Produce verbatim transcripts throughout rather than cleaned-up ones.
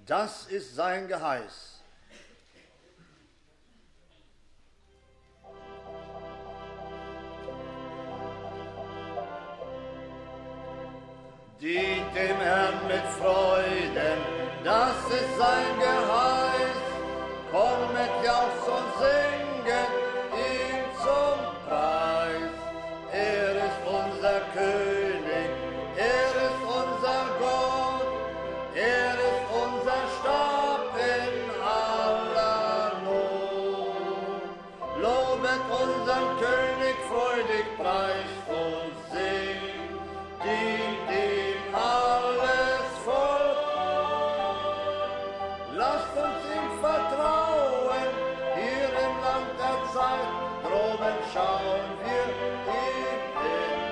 Das ist sein Geheiß. Dient dem Herrn mit Freuden, das ist sein Geheiß. Kommet, jauchzt und singet ihm zum Preis. Er ist unser König, er ist unser Gott, er ist unser Stab in aller Not. Lobet unseren König freudig, preist und singt, dient ihm alles Volk. Lasst uns ihm vertrauen, hier im Land der Zeit, droben schauen wir ihm in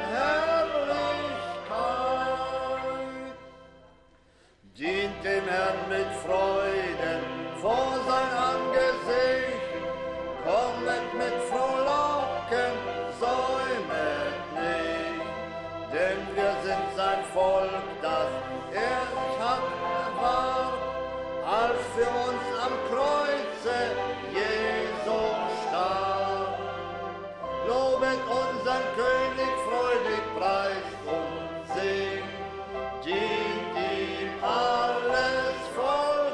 Herrlichkeit. Dient dem Herrn mit Freuden vor sein Angesicht, kommet mit Frohlocken, säumet nicht, denn wir sind sein Volk, das er sich hat erwahrt, als für uns am Kreuze Jesus starb. Lobet unseren König freudig, preist und singt, dient ihm alles Volk.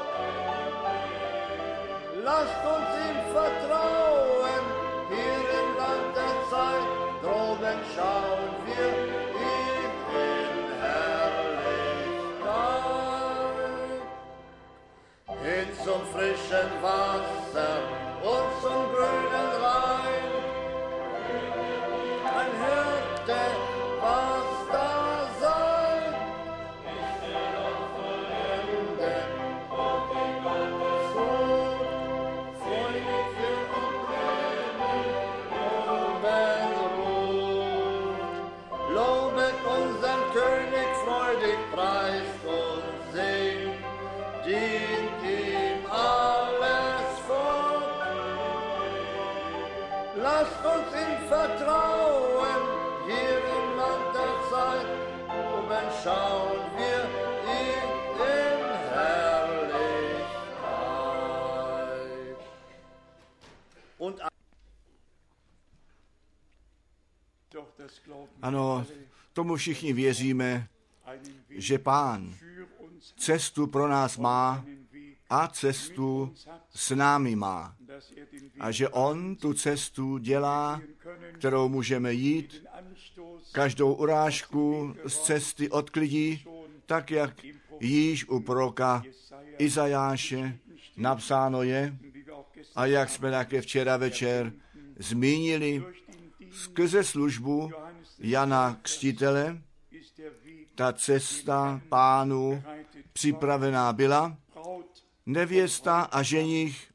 Lasst uns ihm vertrauen, hier im Land der Zeit, droben schauen wir ihm in Herrlichkeit. Hin zum frischen Wasser und zum grünen Rhein. Ein Hirte, was da sein, ist er doch vollendet, und in Gottes Sohn, freudig wird und Tränen, loben ruht. Lobet unseren König freudig, preist und singt, dient ihm alles Volk. Lasst uns ihm vertrauen, hier im Land der Zeit, oben schauen wir ihm in Herrlichkeit. Und Ano, tomu všichni věříme, že Pán cestu pro nás má a cestu s námi má. A že On tu cestu dělá, kterou můžeme jít, každou urážku z cesty odklidí, tak jak již u proroka Izajáše napsáno je, a jak jsme také včera večer zmínili, skrze službu Jana Křtitele, ta cesta Pánu připravená byla, nevěsta a ženich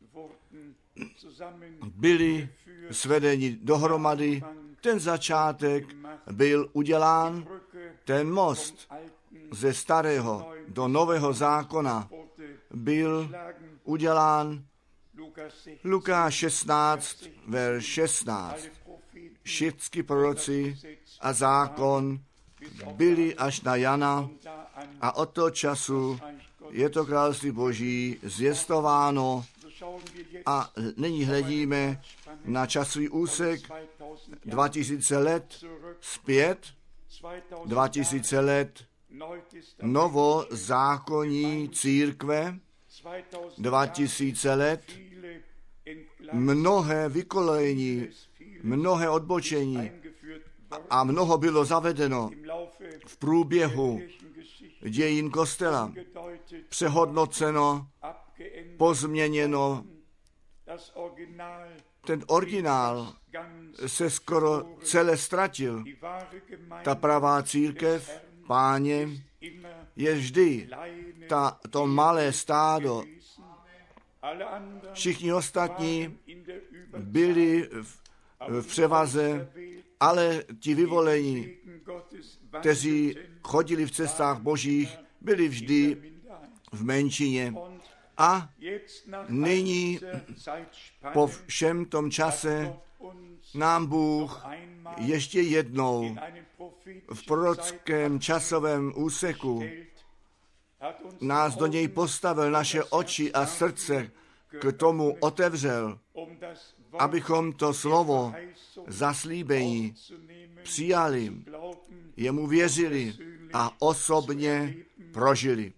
byli svedeni dohromady, ten začátek byl udělán, ten most ze starého do nového zákona byl udělán. Lukáš šestnáct, verš šestnáct. Všichni proroci a zákon byli až na Jana a od toho času je to království Boží zvěstováno a nyní hledíme na časový úsek dva tisíce let zpět, dva tisíce let novozákonní církve, dva tisíce let mnohé vykolejení, mnohé odbočení a mnoho bylo zavedeno v průběhu dějin kostela, přehodnoceno, pozměněno. Ten originál se skoro celé ztratil. Ta pravá církev, Páně, je vždy ta, to malé stádo. Všichni ostatní byli v, v převaze, ale ti vyvolení, kteří chodili v cestách Božích, byli vždy v menšině. A nyní po všem tom čase nám Bůh ještě jednou v prorockém časovém úseku nás do něj postavil, naše oči a srdce k tomu otevřel, abychom to slovo zaslíbení přijali, jemu věřili a osobně prožili.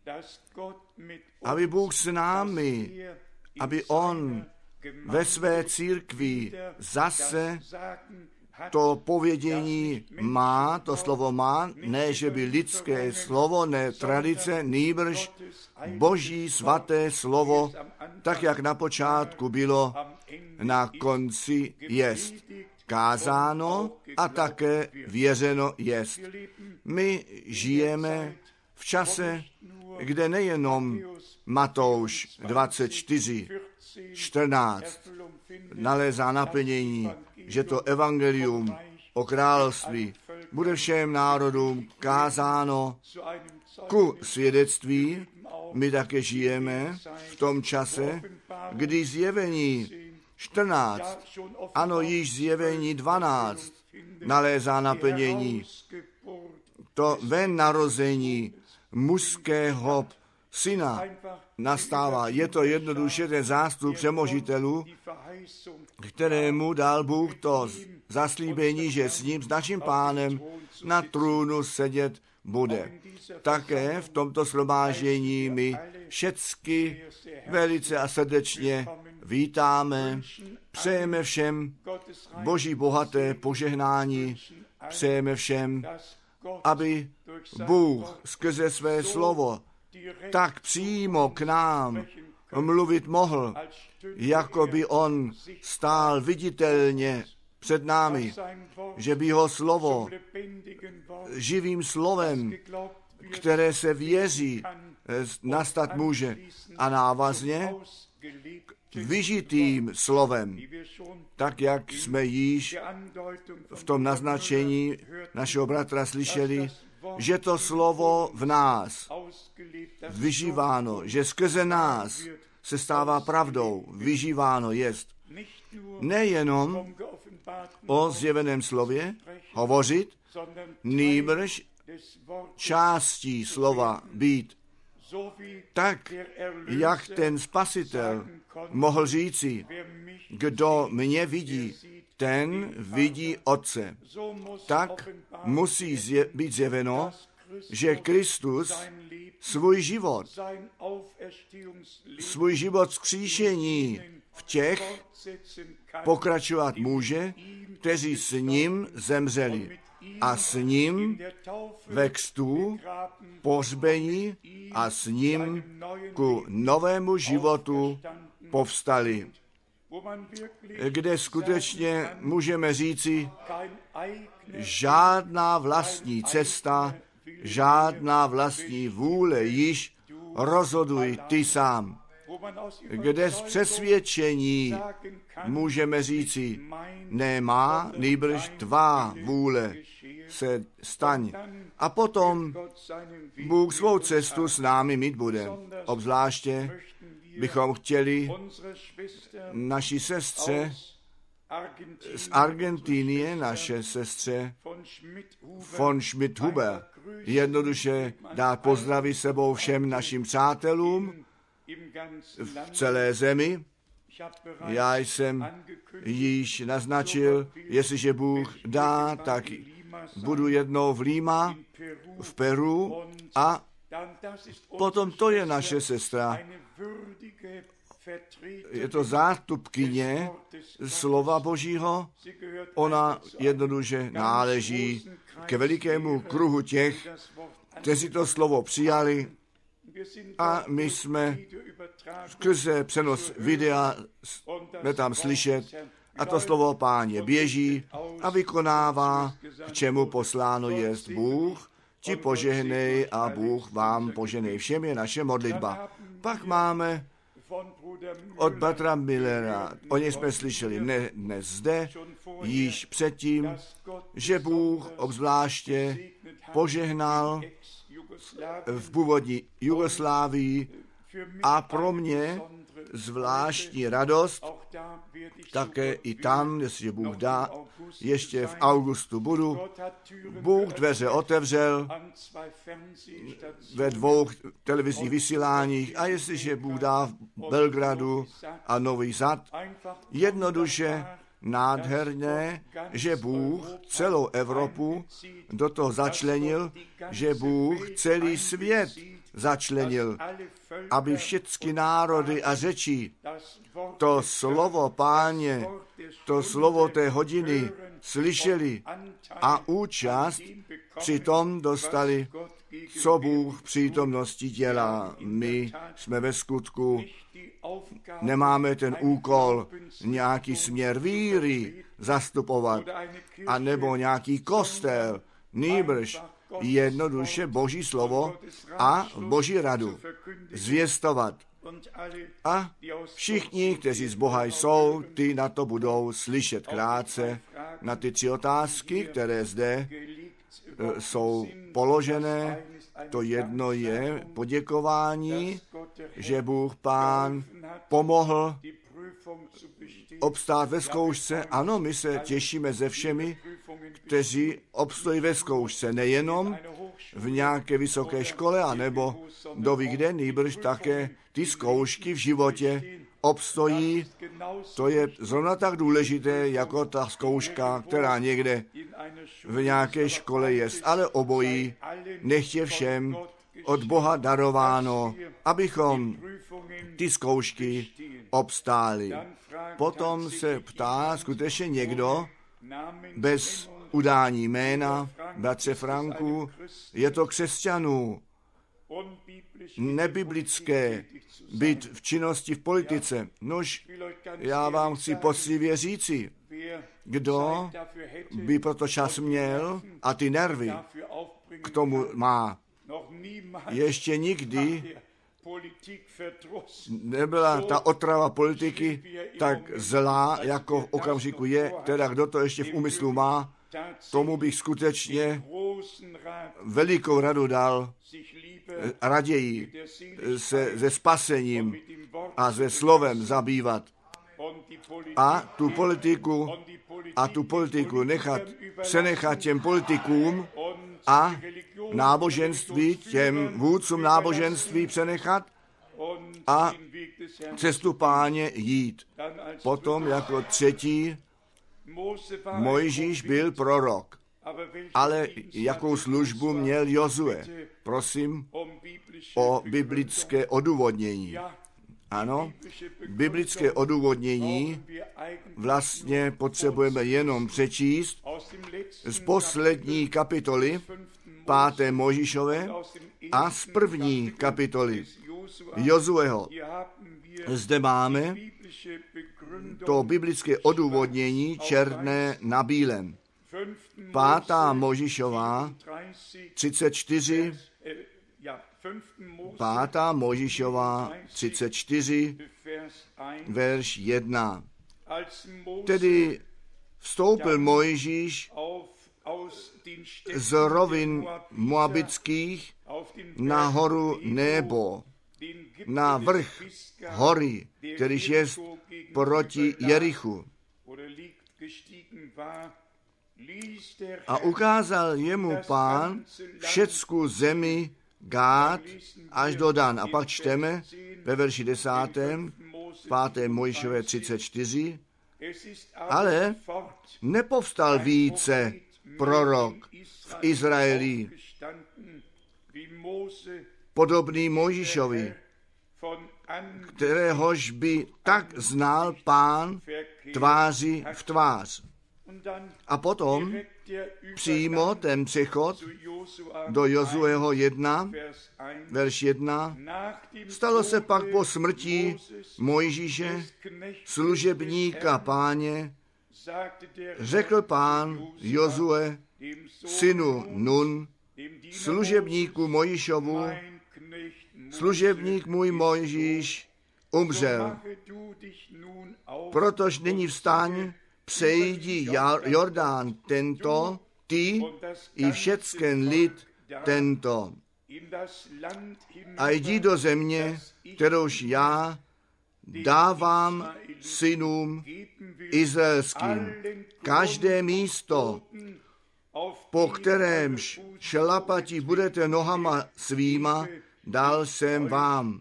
Aby Bůh s námi, aby on ve své církvi zase to povědění má, to slovo má, ne, že by lidské slovo, ne tradice, nýbrž Boží svaté slovo, tak jak na počátku bylo, na konci jest kázáno a také věřeno jest. My žijeme v čase, kde nejenom Matouš dvacet čtyři, čtrnáct nalézá naplnění, že to evangelium o království bude všem národům kázáno ku svědectví. My také žijeme v tom čase, kdy zjevení čtrnáct, ano, již zjevení dvanáct nalézá naplnění. To ven narození mužského syna nastává. Je to jednoduše ten zástup přemožitelů, kterému dal Bůh to zaslíbení, že s ním, s naším pánem, na trůnu sedět bude. Také v tomto shromáždění my všecky velice a srdečně vítáme, přejeme všem Boží bohaté požehnání, přejeme všem, aby Bůh skrze své slovo tak přímo k nám mluvit mohl, jako by on stál viditelně před námi, že by jeho slovo živým slovem, které se věří, nastat může, a návazně vyžitým slovem, tak jak jsme již v tom naznačení našeho bratra slyšeli, že to slovo v nás vyžíváno, že skrze nás se stává pravdou, vyžíváno jest. Nejenom o zjeveném slově hovořit, nýbrž částí slova být. Tak, jak ten Spasitel mohl říci, kdo mě vidí, ten vidí Otce. Tak musí zje, být zjeveno, že Kristus svůj život, svůj život vzkříšení v těch pokračovat může, kteří s ním zemřeli a s ním ve křtu pohřbení a s ním ku novému životu povstali, kde skutečně můžeme říci, žádná vlastní cesta, žádná vlastní vůle již, rozhoduj ty sám. Kde z přesvědčení můžeme říci, ne má, nýbrž tvá vůle se staň. A potom Bůh svou cestu s námi mít bude. Obzvláště bychom chtěli naší sestře z Argentinie, naše sestře von Schmidt-Huber, jednoduše dát pozdravy sebou všem našim přátelům v celé zemi. Já jsem již naznačil, jestliže Bůh dá, tak budu jednou v Lima, v Peru, a potom to je naše sestra. Je to zástupkyně slova Božího. Ona jednoduše náleží ke velikému kruhu těch, kteří to slovo přijali, a my jsme skrze přenos videa jsme tam slyšet, a to slovo Páně běží a vykonává, k čemu posláno jest. Bůh ti požehnej a Bůh vám požehnej. Všem je naše modlitba. Pak máme od bratra Millera, o něj jsme slyšeli ne dnes zde, již předtím, že Bůh obzvláště požehnal v původní Jugoslávii, a pro mě zvláštní radost, také i tam, jestli Bůh dá, ještě v augustu budu. Bůh dveře otevřel ve dvou televizních vysíláních a jestliže Bůh dá v Belgradu a Nový Sad, jednoduše nádherné, že Bůh celou Evropu do toho začlenil, že Bůh celý svět začlenil, aby všechny národy a řeči to slovo Páně, to slovo té hodiny slyšeli a účast přitom dostali, co Bůh v přítomnosti dělá. My jsme ve skutku, nemáme ten úkol nějaký směr víry zastupovat, anebo nějaký kostel, nýbrž jednoduše Boží slovo a Boží radu zvěstovat. A všichni, kteří z Boha jsou, ty na to budou slyšet krátce na ty tři otázky, které zde e, jsou položené. To jedno je poděkování, že Bůh Pán pomohl obstát ve zkoušce. Ano, my se těšíme ze všemi, kteří obstojí ve zkoušce, nejenom v nějaké vysoké škole, anebo doví kde, nýbrž také ty zkoušky v životě obstojí. To je zrovna tak důležité, jako ta zkouška, která někde v nějaké škole je. Ale obojí nechť je všem od Boha darováno, abychom ty zkoušky obstáli. Potom se ptá skutečně někdo bez udání jména, bratře Franku, je to křesťanů nebiblické být v činnosti v politice. Nož, já vám chci poctivě říci, kdo by proto čas měl a ty nervy k tomu má. Ještě nikdy nebyla ta otrava politiky tak zlá, jako v okamžiku je, teda kdo to ještě v úmyslu má, tomu bych skutečně velikou radu dal, raději se se spasením a se slovem zabývat a tu politiku a tu politiku nechat, přenechat těm politikům a náboženství, těm vůdcům náboženství přenechat a cestu Páně jít. Potom jako třetí Mojžíš byl prorok, ale jakou službu měl Jozue? Prosím o biblické odůvodnění. Ano, biblické odůvodnění vlastně potřebujeme jenom přečíst z poslední kapitoly páté Mojžíšové a z první kapitoly Jozueho. Zde máme to biblické odůvodnění černé na bílém. Pátá Mojžíšová třicet čtyři, pátá Mojžíšová třicet čtyři, verš jedna. Tedy vstoupil Mojžíš z rovin moabických na horu Nebo, na vrch hory, kterýž je proti Jerichu. A ukázal jemu Pán všecku zemi Gád až do Dan. A pak čteme ve verši desátém, páté Mojžíšové třicet čtyři, ale nepovstal více prorok v Izraeli podobný Mojžíšovi, kteréhož by tak znal Pán tváři v tvář. A potom přímo ten přechod do Jozueho jedna, verš jedna. Stalo se pak po smrti Mojžíše, služebníka Páně, řekl Pán Jozue, synu Nun, služebníku Mojžíšovu, služebník můj Mojžíš umřel. Protož nyní vstaň, přejdi Jordán tento, ty i všecken lid tento. A jdi do země, kterouž já dávám synům izraelským. Každé místo, po kterémž šlapati budete nohama svýma, dal jsem vám.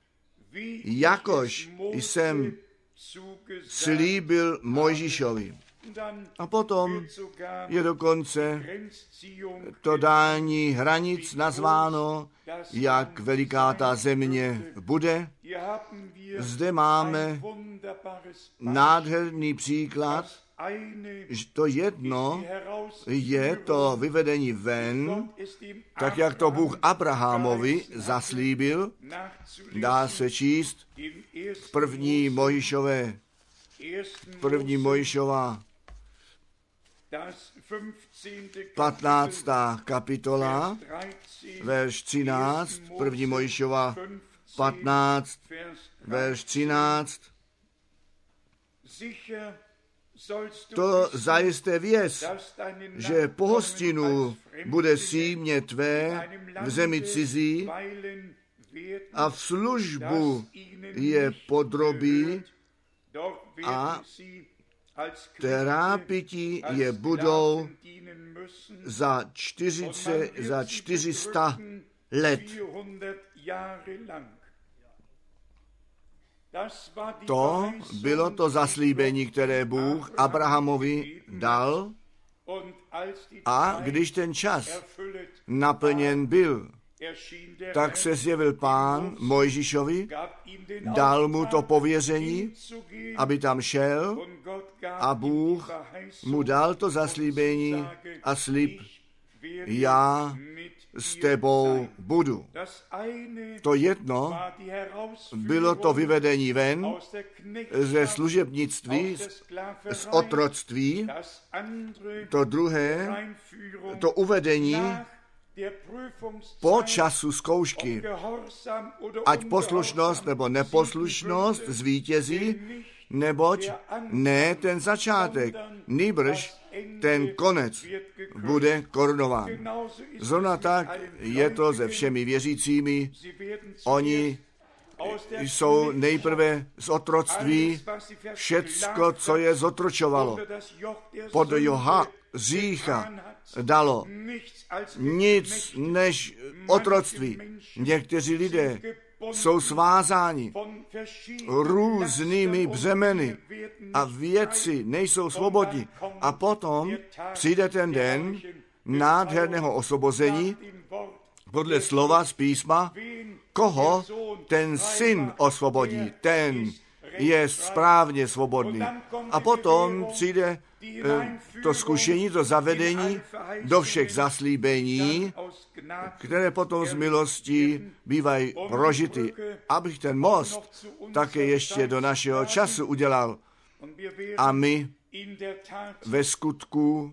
Jakož jsem slíbil Mojžíšovi. A potom je dokonce to dání hranic nazváno, jak veliká ta země bude. Zde máme nádherný příklad, že to jedno je to vyvedení ven, tak jak to Bůh Abrahamovi zaslíbil, dá se číst v první Mojžíšové, první Mojžíšova patnáctá kapitola, verš třináct, první Mojžíšova patnáct, verš třináct. To zajisté věz, že pohostinu bude símě tvé v zemi cizí a v službu je podrobí a trápití je budou za, čtyřicet, za čtyři sta let. To bylo to zaslíbení, které Bůh Abrahamovi dal, a když ten čas naplněn byl, tak se zjevil Pán Mojžíšovi, dal mu to pověření, aby tam šel, a Bůh mu dal to zaslíbení a slib: já s tebou budu. To jedno bylo to vyvedení ven ze služebnictví, z otroctví, to druhé, to uvedení po času zkoušky, ať poslušnost nebo neposlušnost zvítězí, neboť ne ten začátek, nýbrž ten konec bude korunován. Zrovna tak je to se všemi věřícími. Oni jsou nejprve z otroctví, všecko, co je zotročovalo, pod joha řícha dalo nic než otroctví. Někteří lidé jsou svázáni různými břemeny a věci nejsou svobodní. A potom přijde ten den nádherného osvobození podle slova z písma, koho ten syn osvobodí, ten je správně svobodný. A potom přijde to zkušení, to zavedení do všech zaslíbení, které potom z milostí bývají prožity. Abych ten most také ještě do našeho času udělal. A my ve skutku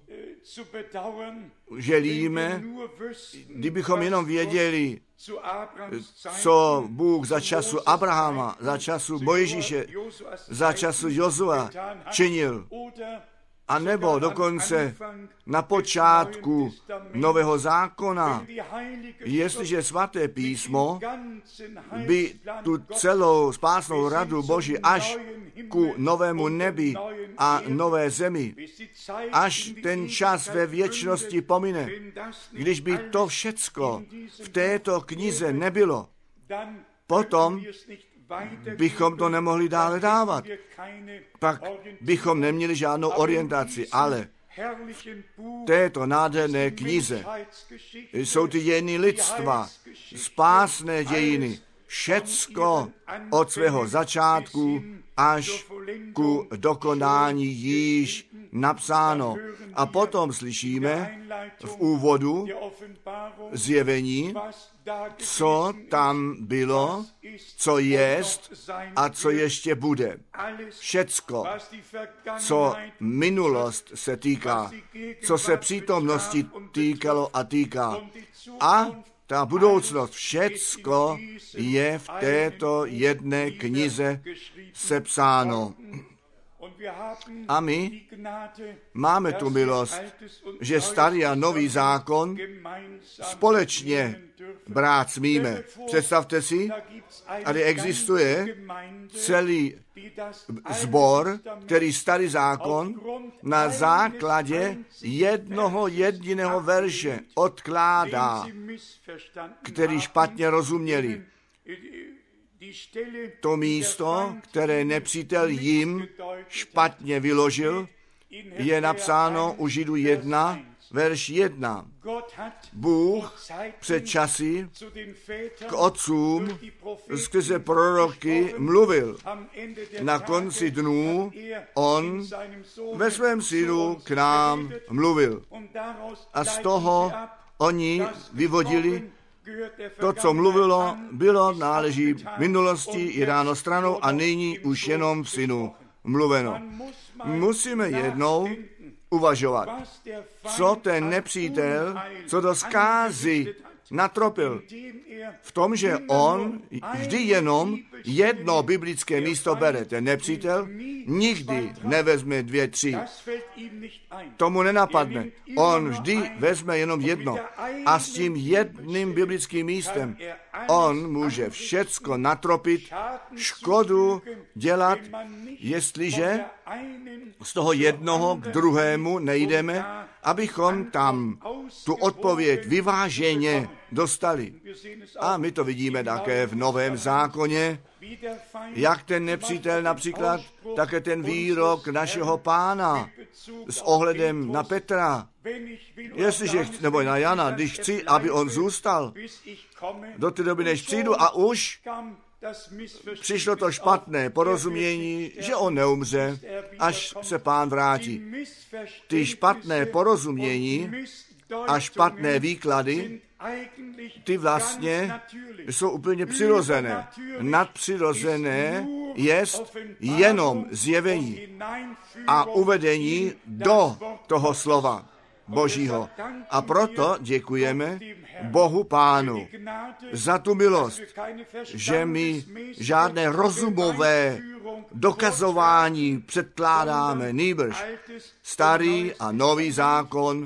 želíme, kdybychom jenom věděli, co Bůh za času Abrahama, za času Mojžíše, za času Jozua činil, a nebo dokonce na počátku Nového zákona, jestliže svaté písmo by tu celou spásnou radu Boží až ku novému nebi a nové zemi, až ten čas ve věčnosti pomine, když by to všecko v této knize nebylo, potom bychom to nemohli dále dávat. Pak bychom neměli žádnou orientaci, ale v této nádherné knize jsou ty dějiny lidstva, spásné dějiny, všecko od svého začátku až ku dokonání již napsáno. A potom slyšíme v úvodu zjevení, co tam bylo, co jest a co ještě bude. Všecko, co minulost se týká, co se přítomnosti týkalo a týká. A ta budoucnost, všecko je v této jedné knize sepsáno. A my máme tu milost, že starý a nový zákon společně brát smíme. Představte si, tady existuje celý sbor, který starý zákon na základě jednoho jediného verše odkládá, který špatně rozuměli. To místo, které nepřítel jim špatně vyložil, je napsáno u Židů jedna, verš jedna. Bůh před časy k otcům skrze proroky mluvil. Na konci dnů on ve svém synu k nám mluvil. A z toho oni vyvodili, to, co mluvilo, bylo, náleží minulosti, je dáno stranou a nyní už jenom v synu mluveno. Musíme jednou uvažovat, co ten nepřítel, co do zkázy natropil. V tom, že on vždy jenom jedno biblické místo bere. Ten nepřítel nikdy nevezme dvě, tři. Tomu nenapadne. On vždy vezme jenom jedno. A s tím jedným biblickým místem on může všecko natropit, škodu dělat, jestliže z toho jednoho k druhému nejdeme, abychom tam tu odpověď vyváženě dostali. A my to vidíme také v Novém zákoně, jak ten nepřítel například, také ten výrok našeho Pána s ohledem na Petra. Jestliže, nebo na Jana, když chci, aby on zůstal do té doby, než přijdu, a už přišlo to špatné porozumění, že on neumře, až se Pán vrátí. Ty špatné porozumění a špatné výklady, ty vlastně jsou úplně přirozené. Nadpřirozené jest jenom zjevení a uvedení do toho slova Božího. A proto děkujeme Bohu Pánu za tu milost, že my žádné rozumové dokazování předkládáme, nýbrž starý a nový zákon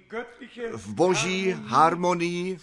v boží harmonii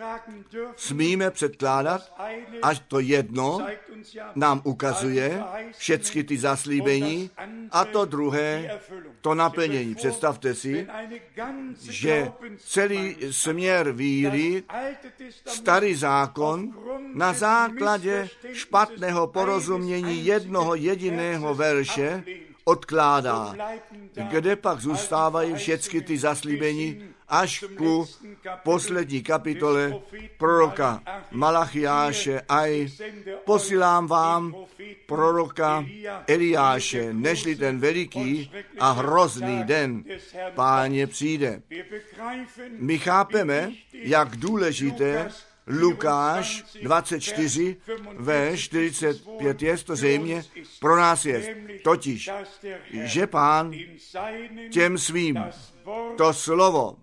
smíme předkládat, až to jedno nám ukazuje všechny ty zaslíbení a to druhé, to naplnění. Představte si, že celý směr víry, starý zákon, na základě špatného porozumění jednoho jediného verše odkládá. Kde pak zůstávají všechny ty zaslíbení až ku poslední kapitole proroka Malachiáše. Aj posílám vám proroka Eliáše, nežli ten veliký a hrozný den Páně přijde. My chápeme, jak důležité Lukáš dvacet čtyři, verš čtyřicet pět je, to zřejmě pro nás je. Totiž, že Pán těm svým to slovo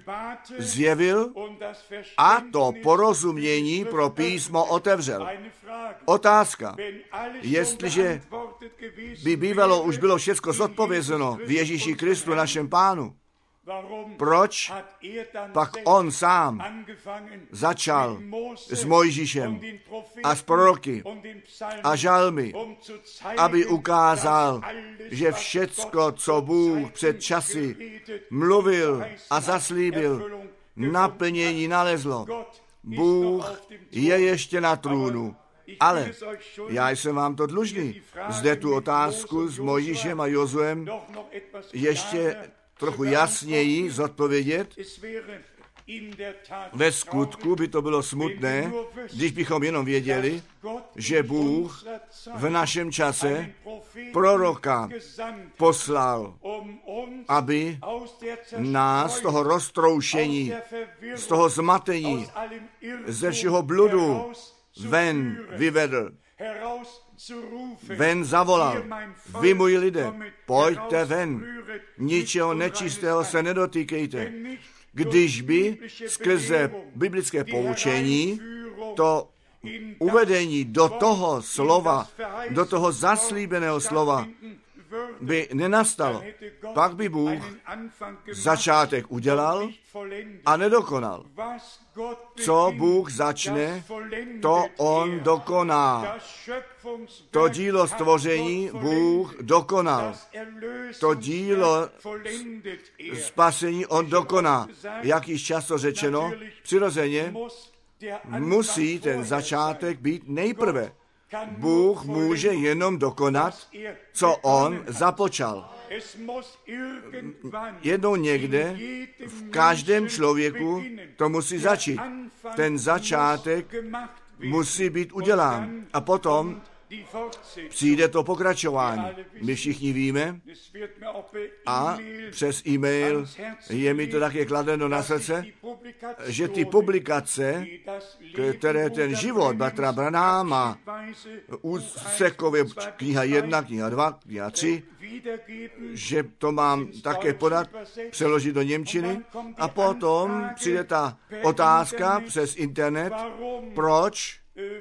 zjevil a to porozumění pro písmo otevřel. Otázka, jestliže by bývalo už bylo všecko zodpovězeno v Ježíši Kristu, našem Pánu, proč pak on sám začal s Mojžíšem a s proroky a žalmy, aby ukázal, že všecko, co Bůh před časy mluvil a zaslíbil, naplnění nalezlo. Bůh je ještě na trůnu. Ale já jsem vám to dlužný. Zde tu otázku s Mojžíšem a Jozuem ještě trochu jasněji zodpovědět. Ve skutku by to bylo smutné, když bychom jenom věděli, že Bůh v našem čase proroka poslal, aby nás z toho roztroušení, z toho zmatení, ze všeho bludu ven vyvedl. Ven zavolal, vy moji lidé, pojďte ven, ničeho nečistého se nedotýkejte. Když by skrze biblické poučení to uvedení do toho slova, do toho zaslíbeného slova by nenastalo, pak by Bůh začátek udělal a nedokonal. Co Bůh začne, to on dokoná. To dílo stvoření Bůh dokonal. To dílo spasení on dokoná. Jak již často řečeno, přirozeně musí ten začátek být nejprve. Bůh může jenom dokonat, co on započal. Jednou někde v každém člověku to musí začít. Ten začátek musí být udělán. A potom přijde to pokračování. My všichni víme a přes e-mail je mi to také kladeno na srdce, že ty publikace, které ten život bratra Branhama, úsekově kniha jedna, kniha dva, kniha tři, že to mám také podat, přeložit do němčiny a potom přijde ta otázka přes internet, proč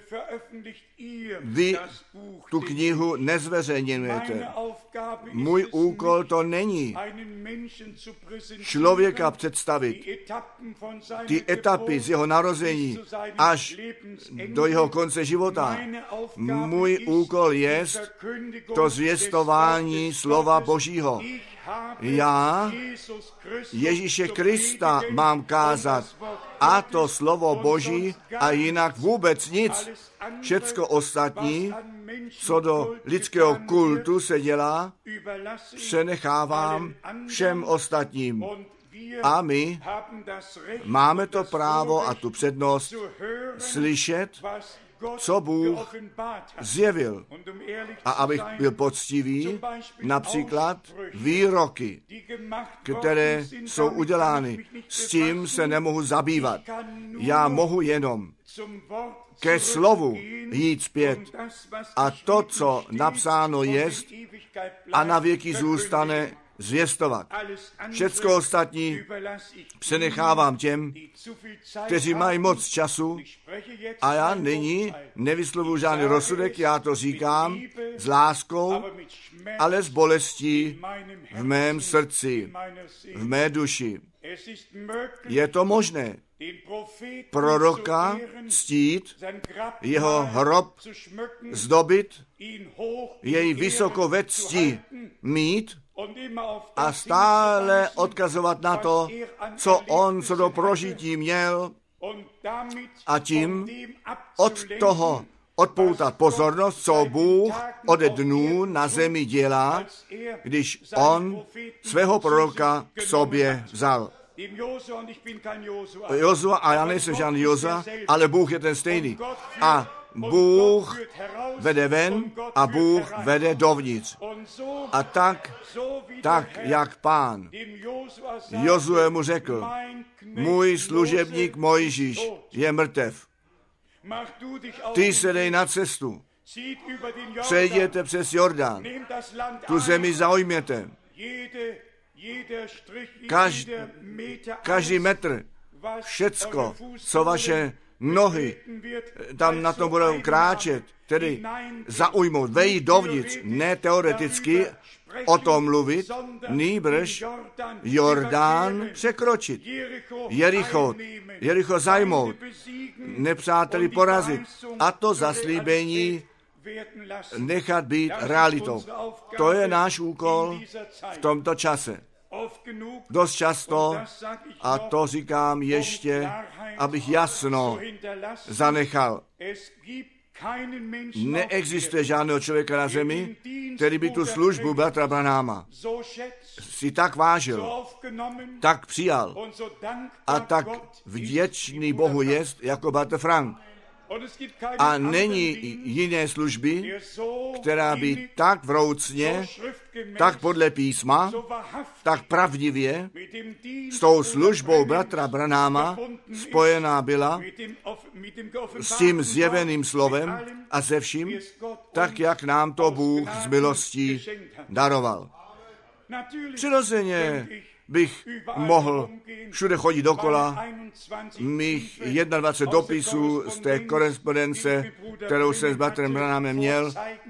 vy tu knihu nezveřejňujete. Můj úkol to není člověka představit, ty etapy z jeho narození až do jeho konce života. Můj úkol je to zvěstování slova Božího. Já Ježíše Krista mám kázat a to slovo Boží a jinak vůbec nic. Všecko ostatní, co do lidského kultu se dělá, přenechávám všem ostatním. A my máme to právo a tu přednost slyšet, co Bůh zjevil. A abych byl poctivý, například výroky, které jsou udělány, s tím se nemohu zabývat. Já mohu jenom ke slovu jít zpět a to, co napsáno jest a na věky zůstane, zvěstovat. Všecko ostatní přenechávám těm, kteří mají moc času a já nyní nevyslovuji žádný rozsudek, já to říkám s láskou, ale s bolestí v mém srdci, v mé duši. Je to možné proroka ctít, jeho hrob zdobit, jej vysoko ve cti mít a stále odkazovat na to, co on co do prožití měl a tím od toho odpoutat pozornost, co Bůh ode dnů na zemi dělá, když on svého proroka k sobě vzal. Jozua, a já nejsem žádný Jozua, ale Bůh je ten stejný. A Bůh vede ven a Bůh vede dovnitř. A tak, tak jak Pán Jozue mu řekl, můj služebník Mojžíš je mrtev. Ty se dej na cestu. Přejděte přes Jordán. Tu zemi zaujměte. Každý, každý metr, všecko, co vaše nohy tam na tom budou kráčet, tedy zaujmout, vejít dovnitř, ne teoreticky o tom mluvit, nýbrž Jordán překročit, Jericho, Jericho zajmout, nepřáteli porazit a to zaslíbení nechat být realitou. To je náš úkol v tomto čase. Dost často, a to říkám ještě, abych jasno zanechal, neexistuje žádného člověka na zemi, který by tu službu bratra Branhama si tak vážil, tak přijal a tak vděčný Bohu jest jako bratr Frank. A není jiné služby, která by tak vroucně, tak podle písma, tak pravdivě s tou službou bratra Branhama spojená byla s tím zjeveným slovem a se vším, tak jak nám to Bůh z milostí daroval. Přirozeně bych mohl všude chodit dokola, mých dvacet jedna dopisů z té korespondence, kterou jsem s bratrem Branhamem měl,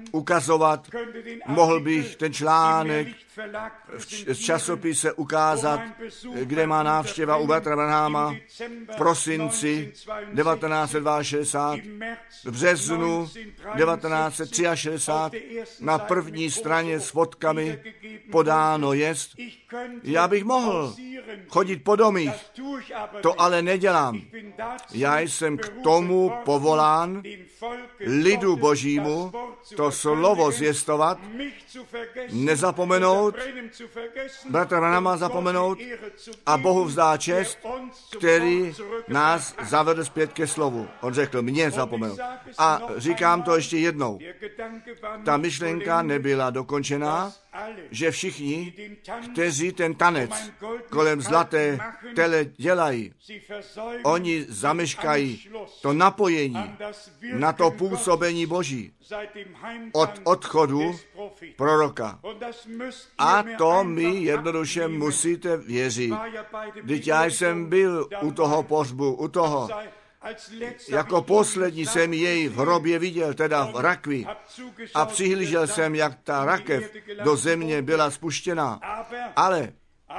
ukazovat, mohl bych ten článek v časopise ukázat, kde má návštěva u bratra Branhama v prosinci devatenáct set šedesát dva, v březnu devatenáct set šedesát tři na první straně s fotkami podáno jest. Já bych mohl chodit po domích, to ale nedělám. Já jsem k tomu povolán, lidu Božímu to slovo zvěstovat, nezapomenout, bratra Branhama zapomenout a Bohu vzdát čest, který nás zavedl zpět ke slovu. On řekl, mě zapomenout. A říkám to ještě jednou. Ta myšlenka nebyla dokončená, že všichni, kteří ten tanec kolem zlaté tele dělají, oni zameškají to napojení na to působení Boží od odchodu proroka. A to mi jednoduše musíte věřit. Vždyť já jsem byl u toho pohřbu, u toho. Jako poslední jsem jej v hrobě viděl, teda v rakvi, a přihlížel jsem, jak ta rakev do země byla spuštěná. Ale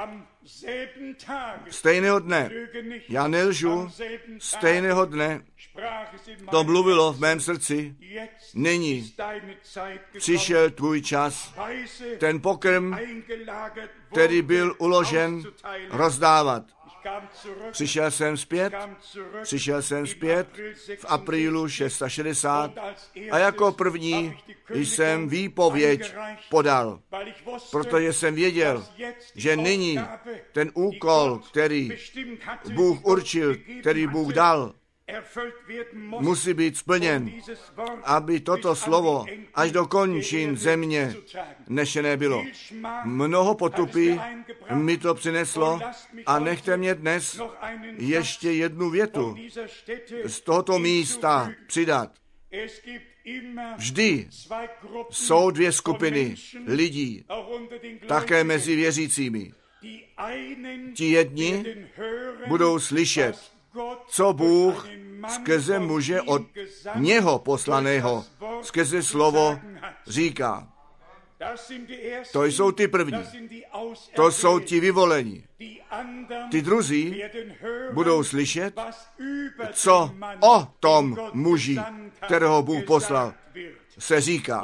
stejného dne, já nelžu, stejného dne to mluvilo v mém srdci, nyní přišel tvůj čas, ten pokrm, který byl uložen, rozdávat. Přišel jsem zpět, přišel jsem zpět v aprílu šedesát šest a jako první jsem výpověď podal, protože jsem věděl, že nyní ten úkol, který Bůh určil, který Bůh dal, musí být splněn, aby toto slovo až do končin země nešené bylo. Mnoho potupy mi to přineslo a nechte mě dnes ještě jednu větu z tohoto místa přidat. Vždy jsou dvě skupiny lidí, také mezi věřícími. Ti jedni budou slyšet, co Bůh skrze muže od něho poslaného, skrze slovo říká. To jsou ty první. To jsou ti vyvolení. Ty druzí budou slyšet, co o tom muži, kterého Bůh poslal, se říká.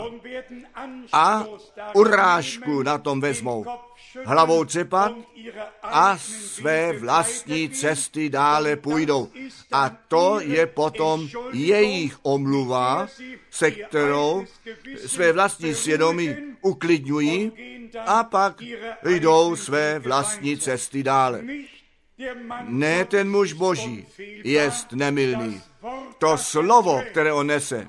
A urážku na tom vezmou. Hlavou třepat a své vlastní cesty dále půjdou. A to je potom jejich omluva, se kterou své vlastní svědomí uklidňují a pak jdou své vlastní cesty dále. Ne ten muž Boží jest nemilný. To slovo, které on nese,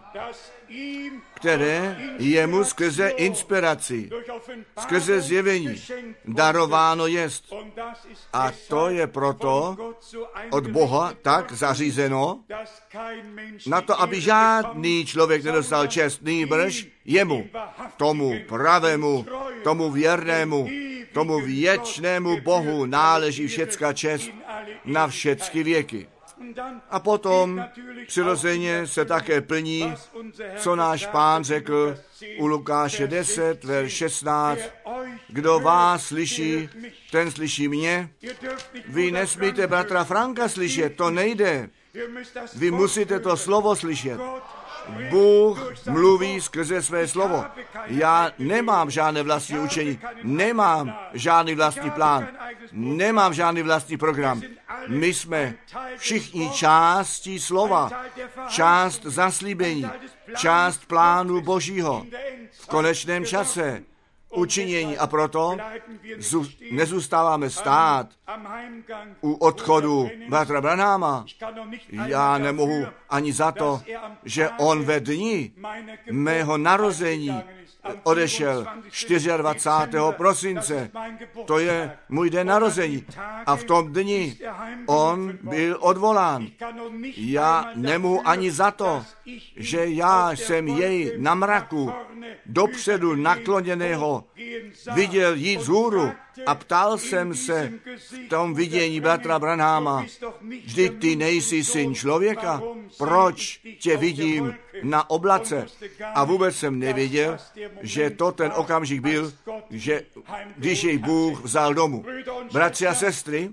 které jemu skrze inspiraci, skrze zjevení darováno jest. A to je proto od Boha tak zařízeno, na to, aby žádný člověk nedostal čest, nýbrž jemu, tomu pravému, tomu věrnému, tomu věčnému Bohu náleží všecká čest na všecky věky. A potom přirozeně se také plní, co náš Pán řekl u Lukáše deset, verš šestnáct. Kdo vás slyší, ten slyší mě. Vy nesmíte bratra Franka slyšet, to nejde. Vy musíte to slovo slyšet. Bůh mluví skrze své slovo. Já nemám žádné vlastní učení, nemám žádný vlastní plán, nemám žádný vlastní program. My jsme všichni částí slova, část zaslíbení, část plánu Božího v konečném čase učinění a proto nezůstáváme stát u odchodu bratra Branhama. Já nemohu ani za to, že on ve dni mého narození odešel dvacátého čtvrtého prosince. To je můj den narození. A v tom dni on byl odvolán. Já nemohu ani za to, že já jsem jej na mraku dopředu nakloněného viděl jít vzhůru A ptal jsem se v tom vidění bratra Branhama, vždyť ty nejsi syn člověka, proč tě vidím na oblace? A vůbec jsem nevěděl, že to ten okamžik byl, že když jej Bůh vzal domů. Bratři a sestry,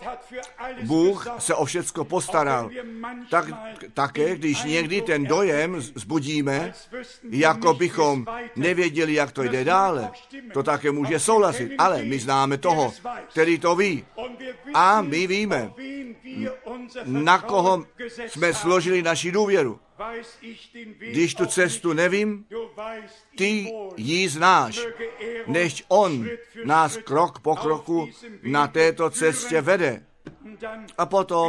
Bůh se o všecko postaral. Tak, také, když někdy ten dojem zbudíme, jako bychom nevěděli, jak to jde dále, to také může souhlasit, ale my známe toho, který to ví. A my víme, na koho jsme složili naši důvěru. Když tu cestu nevím, ty ji znáš, než on nás krok po kroku na této cestě vede. A potom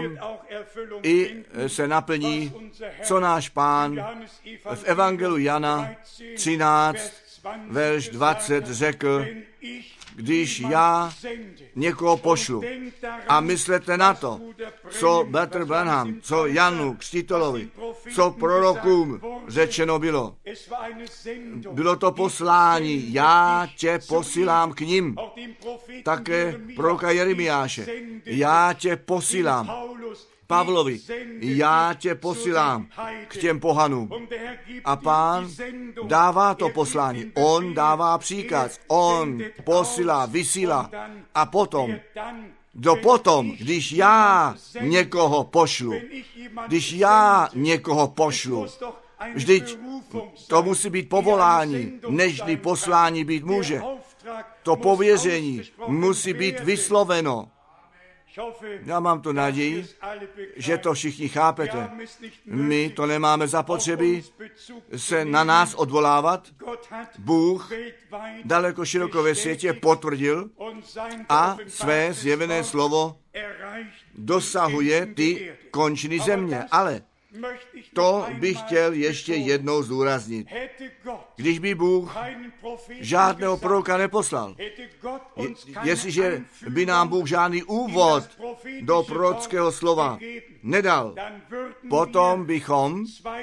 i se naplní, co náš Pán v Evangeliu Jana třináct, verš dvacet řekl, když já někoho pošlu. A myslete na to, co bratr Branham, co Janu Křtitelovi, co prorokům řečeno bylo. Bylo to poslání, já tě posílám k nim. Také proroka Jeremiáše, já tě posílám. Pavlovi, já tě posílám k těm pohanům. A Pán dává to poslání. On dává příkaz. On posílá, vysílá. A potom, do potom, když já někoho pošlu, když já někoho pošlu, vždyť to musí být povolání, nežli poslání být může. To pověření musí být vysloveno. Já mám tu naději, že to všichni chápete. My to nemáme zapotřebí se na nás odvolávat. Bůh daleko široko ve světě potvrdil a své zjevené slovo dosahuje ty končiny země. Ale to bych chtěl ještě jednou zdůraznit. Když by Bůh žádného proroka neposlal, je, jestliže by nám Bůh žádný úvod do prorockého slova nedal, potom bychom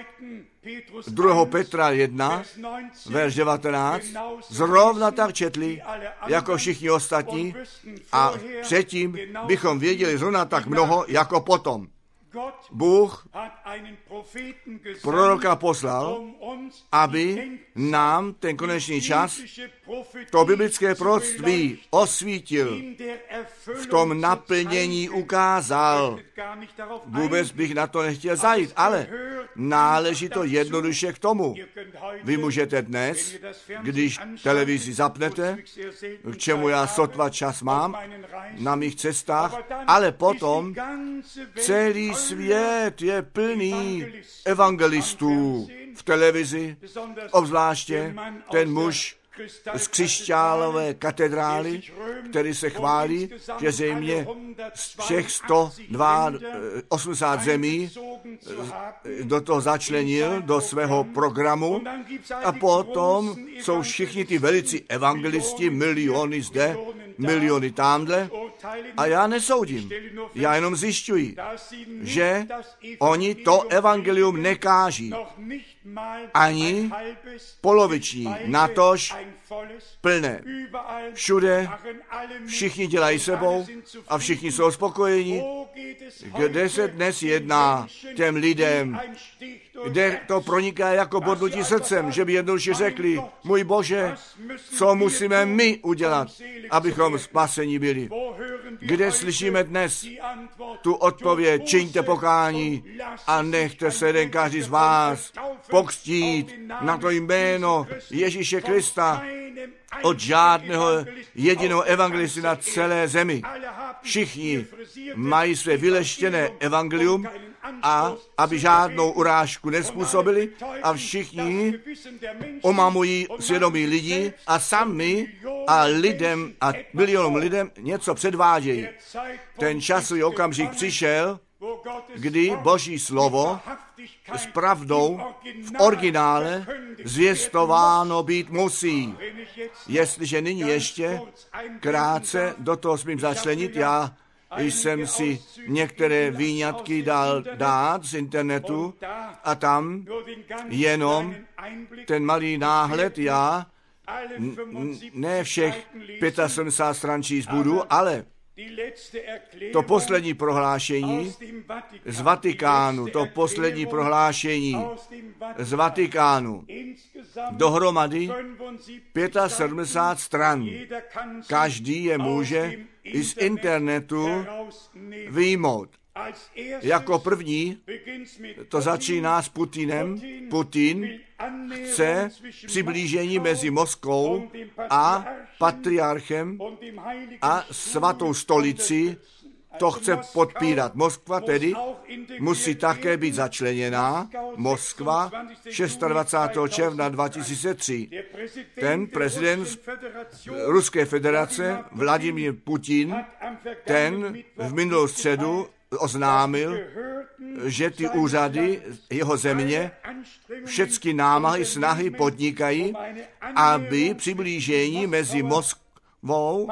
druhého Petra jedna, verš devatenáct, zrovna tak četli, jako všichni ostatní, a předtím bychom věděli zrovna tak mnoho, jako potom. Bůh proroka poslal, aby nám ten konečný čas, to biblické proroctví osvítil, v tom naplnění ukázal. Vůbec bych na to nechtěl zajít, ale náleží to jednoduše k tomu. Vy můžete dnes, když televizi zapnete, k čemu já sotva čas mám na mých cestách, ale potom celý svět je plný evangelistů v televizi, obzvláště ten muž z křišťálové katedrály, který se chválí, že zřejmě z všech sto osmdesát dva zemí do toho začlenil, do svého programu. A potom jsou všichni ty velicí evangelisti, miliony zde, miliony tamhle. A já nesoudím, já jenom zjišťuji, že oni to evangelium nekáží. Ani poloviční, natož plné. Všude všichni dělají sebou a všichni jsou spokojeni. Kde se dnes jedná těm lidem, kde to proniká jako bodnutí srdcem, že by jednoduše řekli, můj Bože, co musíme my udělat, abychom spaseni byli. Kde slyšíme dnes tu odpověď, čiňte pokání a nechte se jeden každý z vás pokřtít na to jméno Ježíše Krista od žádného jediného evangelisty na celé zemi. Všichni mají své vyleštěné evangelium a aby žádnou urážku nezpůsobili a všichni omamují svědomí lidí a sami a lidem a milionům lidem něco předvádějí. Ten časový okamžik přišel, kdy Boží slovo s pravdou v originále zvěstováno být musí. Jestliže nyní ještě krátce do toho smím začlenit, já jsem si některé výňatky dal dát z internetu a tam jenom ten malý náhled já ne všech sedmdesát pět stran číst budu, ale to poslední prohlášení z Vatikánu, to poslední prohlášení z Vatikánu, dohromady sedmdesát pět stran. Každý je může i z internetu vyjmout. Jako první to začíná s Putinem. Putin chce přiblížení mezi Moskvou a patriarchem a svatou stolici, to chce podpírat. Moskva tedy musí také být začleněná. Moskva dvacátého šestého června dva tisíce tři. Ten prezident Ruské federace Vladimír Putin, ten v minulou středu oznámil, že ty úřady jeho země všechny námahy, snahy podnikají, aby přiblížení mezi Moskvou,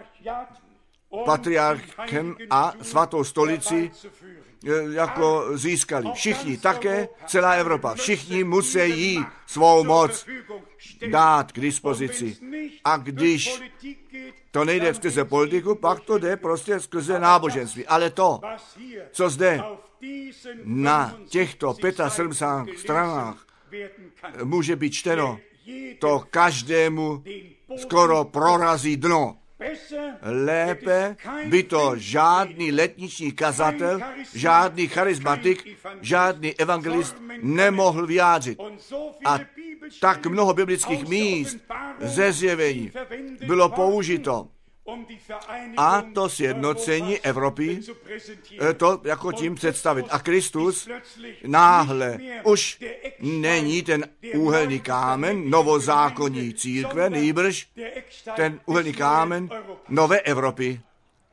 patriarchem a svatou stolici jako získali. Všichni, také celá Evropa, všichni musí svou moc dát k dispozici. A když to nejde skrze politiku, pak to jde prostě skrze náboženství. Ale to, co zde na těchto sedmdesáti pěti stranách může být čteno, to každému skoro prorazí dno. Lépe by to žádný letniční kazatel, žádný charismatik, žádný evangelist nemohl vyjádřit. A tak mnoho biblických míst ze zjevení bylo použito. A to sjednocení Evropy, to jako tím představit. A Kristus náhle už není ten úhelný kámen novozákonní církve, nýbrž ten úhelný kámen nové Evropy.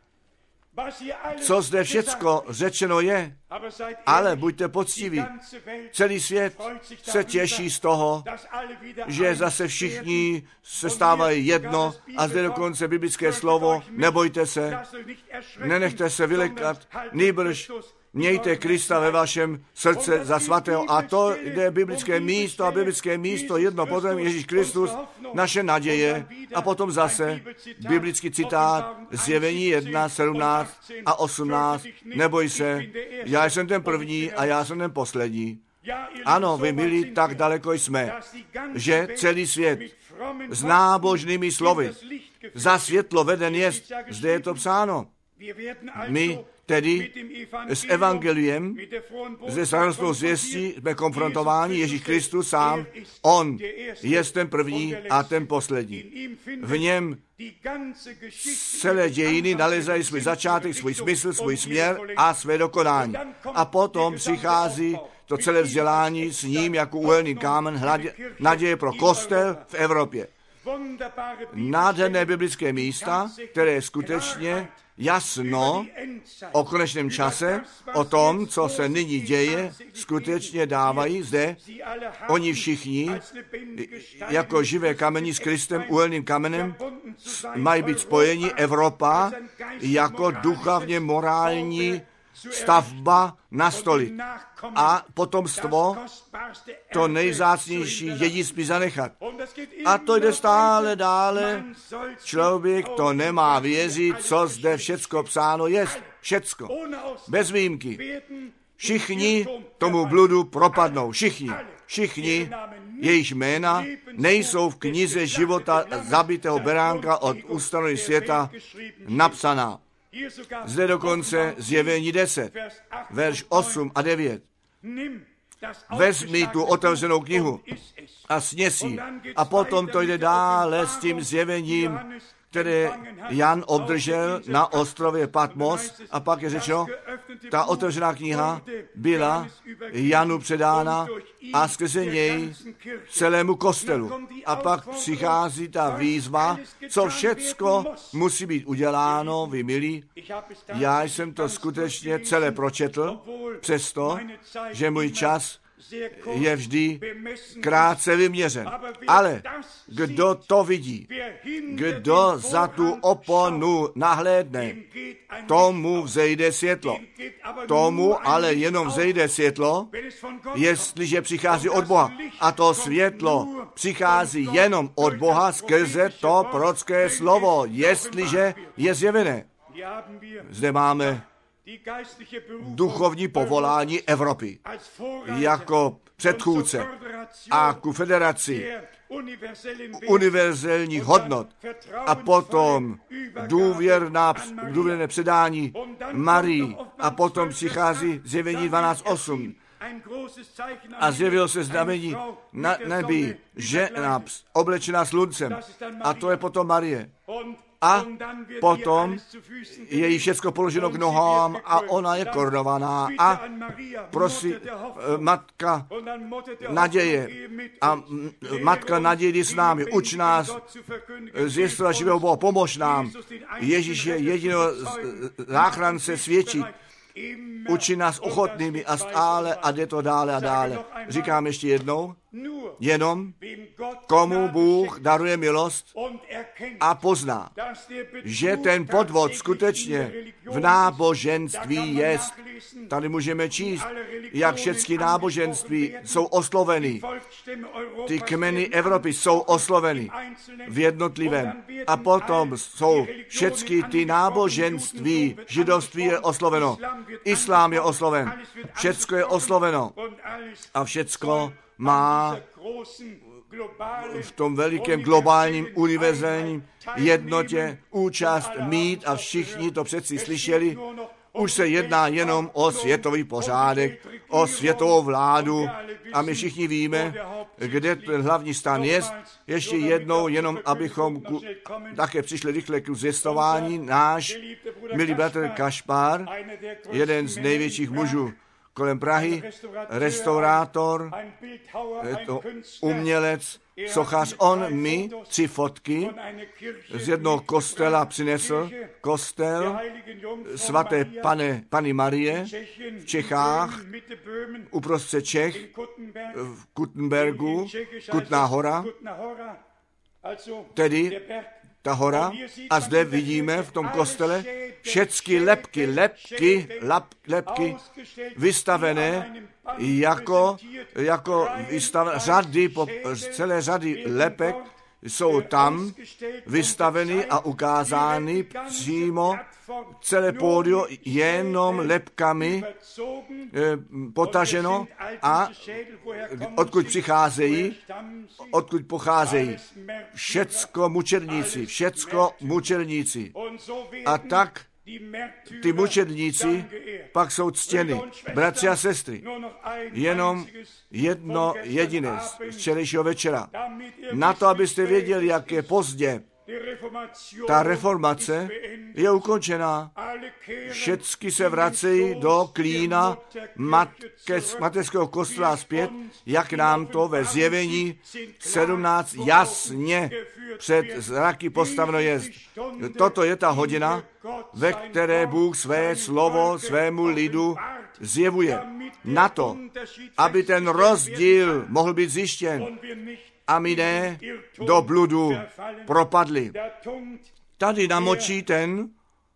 Co zde všecko řečeno je, ale buďte poctiví. Celý svět se těší z toho, že zase všichni se stávají jedno a zde dokonce biblické slovo, nebojte se, nenechte se vylekat, nýbrž mějte Krista ve vašem srdce za svatého. A to jde biblické místo a biblické místo jedno potom Ježíš Kristus, naše naděje. A potom zase biblický citát Zjevení jedna, sedmnáct a osmnáct. Neboj se, já jsem ten první a já jsem ten poslední. Ano, vy milí, tak daleko jsme, že celý svět s nábožnými slovy za světlo veden jest. Zde je to psáno. My tedy s evangeliem, se starostnou zvěstí jsme konfrontováni, Ježíš Kristus sám, on je ten první a ten poslední. V něm celé dějiny nalezají svůj začátek, svůj smysl, svůj směr a své dokonání. A potom přichází to celé vzdělání s ním jako úhelný kámen naděje pro kostel v Evropě. Nádherné biblické místa, které skutečně jasno o konečném čase, o tom, co se nyní děje, skutečně dávají zde. Oni všichni, jako živé kamení s Kristem, úhelným kamenem, mají být spojeni. Evropa jako duchovně morální stavba nastolit a potomstvo to nejvzácnější dědictví zanechat. A to jde stále dále. Člověk to nemá věřit, co zde všecko psáno jest. Všecko. Bez výjimky. Všichni tomu bludu propadnou. Všichni. Všichni, jejich jména nejsou v knize života zabitého beránka od ustanovení světa napsaná. Zde dokonce Zjevení deset, verš osm a devět. Vezmi tu otevřenou knihu a sněsi. A potom to jde dále s tím zjevením, které Jan obdržel na ostrově Patmos. A pak je řečeno, ta otevřená kniha byla Janu předána a skrze něj celému kostelu. A pak přichází ta výzva, co všecko musí být uděláno, vy milí. Já jsem to skutečně celé pročetl, přesto, že můj čas je vždy krátce vyměřen. Ale kdo to vidí, kdo za tu oponu nahlédne, tomu vzejde světlo. Tomu ale jenom vzejde světlo, jestliže přichází od Boha. A to světlo přichází jenom od Boha skrze to prorocké slovo, jestliže je zjevené. Zde máme duchovní povolání Evropy jako předchůdce a ku federaci univerzálních hodnot a potom důvěrná, důvěrné předání Marii a potom přichází zjevení dvanáct osm a zjevil se znamení na nebi, žena oblečená sluncem a to je potom Marie. A potom je jí všecko položeno k nohám a ona je korunovaná a prosí matka naděje a matka naději s námi, uč nás zvěstovat živého Boha, pomož nám. Ježíš je jedinou záchrance svědčit. Učí nás ochotnými a stále a jde to dále a dále. Říkám ještě jednou, jenom komu Bůh daruje milost a pozná, že ten podvod skutečně v náboženství jest. Tady můžeme číst, jak všechny náboženství jsou osloveny. Ty kmeny Evropy jsou osloveny v jednotlivém. A potom jsou všechny ty náboženství, židovství je osloveno, islám je osloven, všecko je osloveno a všecko má v tom velikém globálním univerzálním jednotě účast mít a všichni to přeci slyšeli. Už se jedná jenom o světový pořádek, o světovou vládu a my všichni víme, kde ten hlavní stan je. Ještě jednou, jenom abychom ku, také přišli rychle k zvěstování, náš milý bratr Kašpar, jeden z největších mužů kolem Prahy, restaurátor, to umělec, sochař, on mi tři fotky z jednoho kostela přinesl, kostel svaté pane, Panny Marie v Čechách, uprostřed Čech, v Kuttenbergu, Kutná hora, tedy ta hora, a zde vidíme v tom kostele všechny lepky, lepky, lap, lepky vystavené jako, jako vystavené, řady, celé řady lepek jsou tam vystaveny a ukázány přímo celé pódio jenom lepkami e, potaženo a odkud přicházejí, odkud pocházejí. Všecko mučedníci, všecko mučedníci. A tak ty mučedníci pak jsou ctěny. Bratři a sestry, jenom jedno jediné z včerejšího večera. Na to, abyste věděli, jak je pozdě, ta reformace je ukončená. Všecky se vracejí do klína matke, mateřského kostela zpět, jak nám to ve zjevení sedmnáct jasně před zraky postaveno je. Toto je ta hodina, ve které Bůh své slovo svému lidu zjevuje. Na to, aby ten rozdíl mohl být zjištěn a my ne do bludu propadli. Tady namočí ten,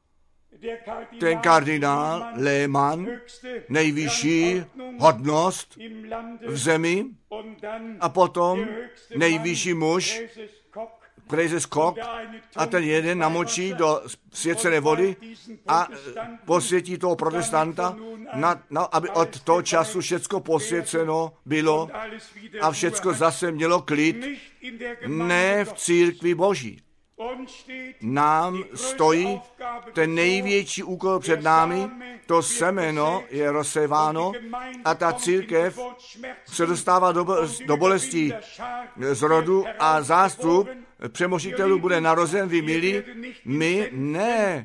ten kardinál Lehmann nejvyšší hodnost v zemi a potom nejvyšší muž Kreises Koch a ten jeden namočí do svěcené vody a posvětí toho protestanta, na, na, aby od toho času všecko posvěceno bylo a všecko zase mělo klid, ne v církvi Boží. Nám stojí ten největší úkol před námi, to semeno je rozséváno a ta církev se dostává do, do bolestí z rodu a zástup přemožitelů bude narozen, vy milí, my ne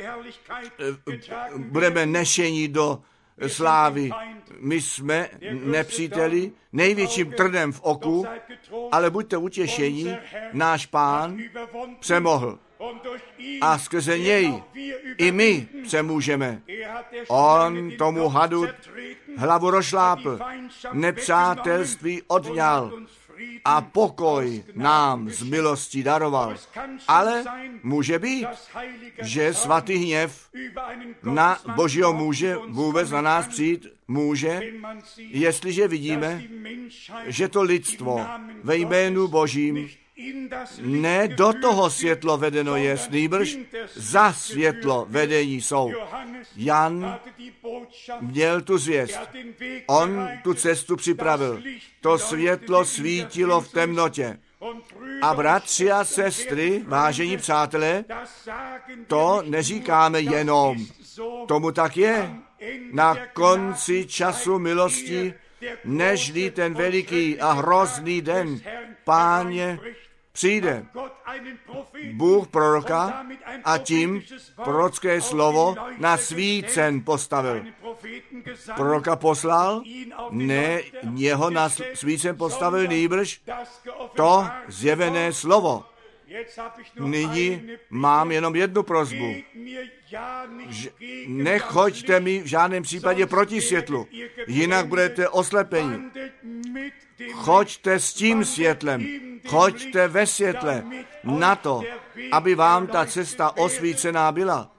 budeme nešení do slávy. My jsme nepříteli, největším trnem v oku, ale buďte utěšení, náš Pán přemohl. A skrze něj i my přemůžeme. On tomu hadu hlavu rozšlápl, nepřátelství odňal a pokoj nám z milostí daroval. Ale může být, že svatý hněv na Božího muže vůbec na nás přijít může, jestliže vidíme, že to lidstvo ve jménu Božím ne do toho světlo vedeno je, nýbrž za světlo vedení jsou. Jan měl tu zvěst. On tu cestu připravil. To světlo svítilo v temnotě. A bratři a sestry, vážení přátelé, to neříkáme jenom. Tomu tak je. Na konci času milosti, nežli ten veliký a hrozný den Páně přijde. Bůh proroka a tím prorocké slovo na svícen postavil. Proroka poslal, ne jeho na svícen postavil, nýbrž to zjevené slovo. Nyní mám jenom jednu prosbu. Nechoďte mi v žádném případě proti světlu, jinak budete oslepeni. Choďte s tím světlem, choďte ve světle na to, aby vám ta cesta osvícená byla.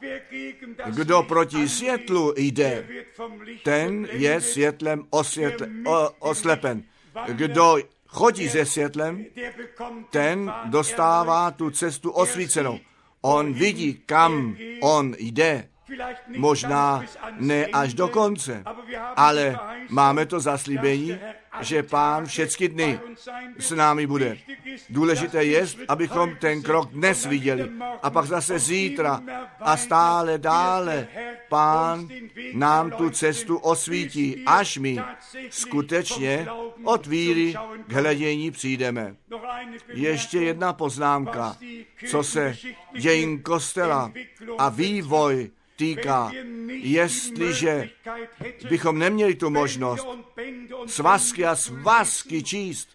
Kdo proti světlu jde, ten je světlem osvětle, o, oslepen. Kdo chodí se světlem, ten dostává tu cestu osvícenou. On vidí, kam on jde. Možná ne až do konce, ale máme to zaslíbení, že Pán všechny dny s námi bude. Důležité je, abychom ten krok dnes viděli a pak zase zítra a stále dále Pán nám tu cestu osvítí, až my skutečně od víry k hledění přijdeme. Ještě jedna poznámka, co se dějin kostela a vývoj týká, jestliže bychom neměli tu možnost svazky a svazky číst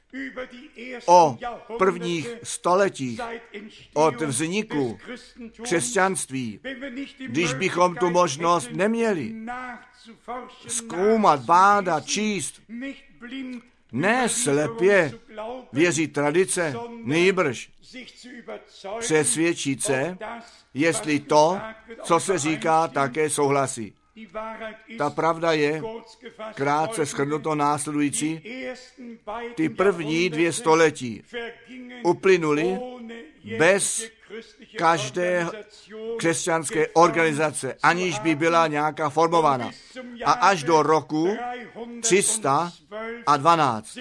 o prvních stoletích od vzniku křesťanství, když bychom tu možnost neměli zkoumat, bádat, číst, ne slepě věřit tradice, nýbrž přesvědčit se, jestli to, co se říká, také souhlasí. Ta pravda je, krátce shrnuto následující, ty první dvě století uplynuly bez každé křesťanské organizace, aniž by byla nějaká formována. A až do roku tři sta dvanáct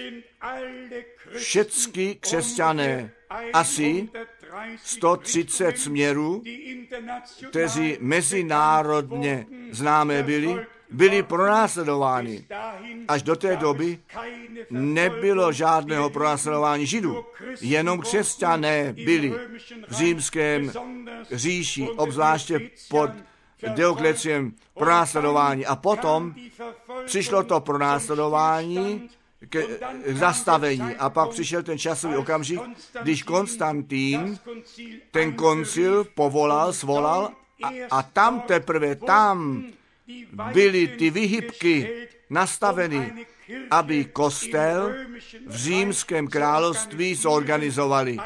všechny křesťané, asi sto třicet směrů, kteří mezinárodně známé byli, byli pronásledováni. Až do té doby nebylo žádného pronásledování Židů, jenom křesťané byli v římském říši, obzvláště pod Diokleciem pronásledování. A potom přišlo to pronásledování k zastavení. A pak přišel ten časový okamžik, když Konstantín ten koncil povolal, svolal a, a tam teprve, tam byly ty vyhybky nastaveny, aby kostel v římském království zorganizovali.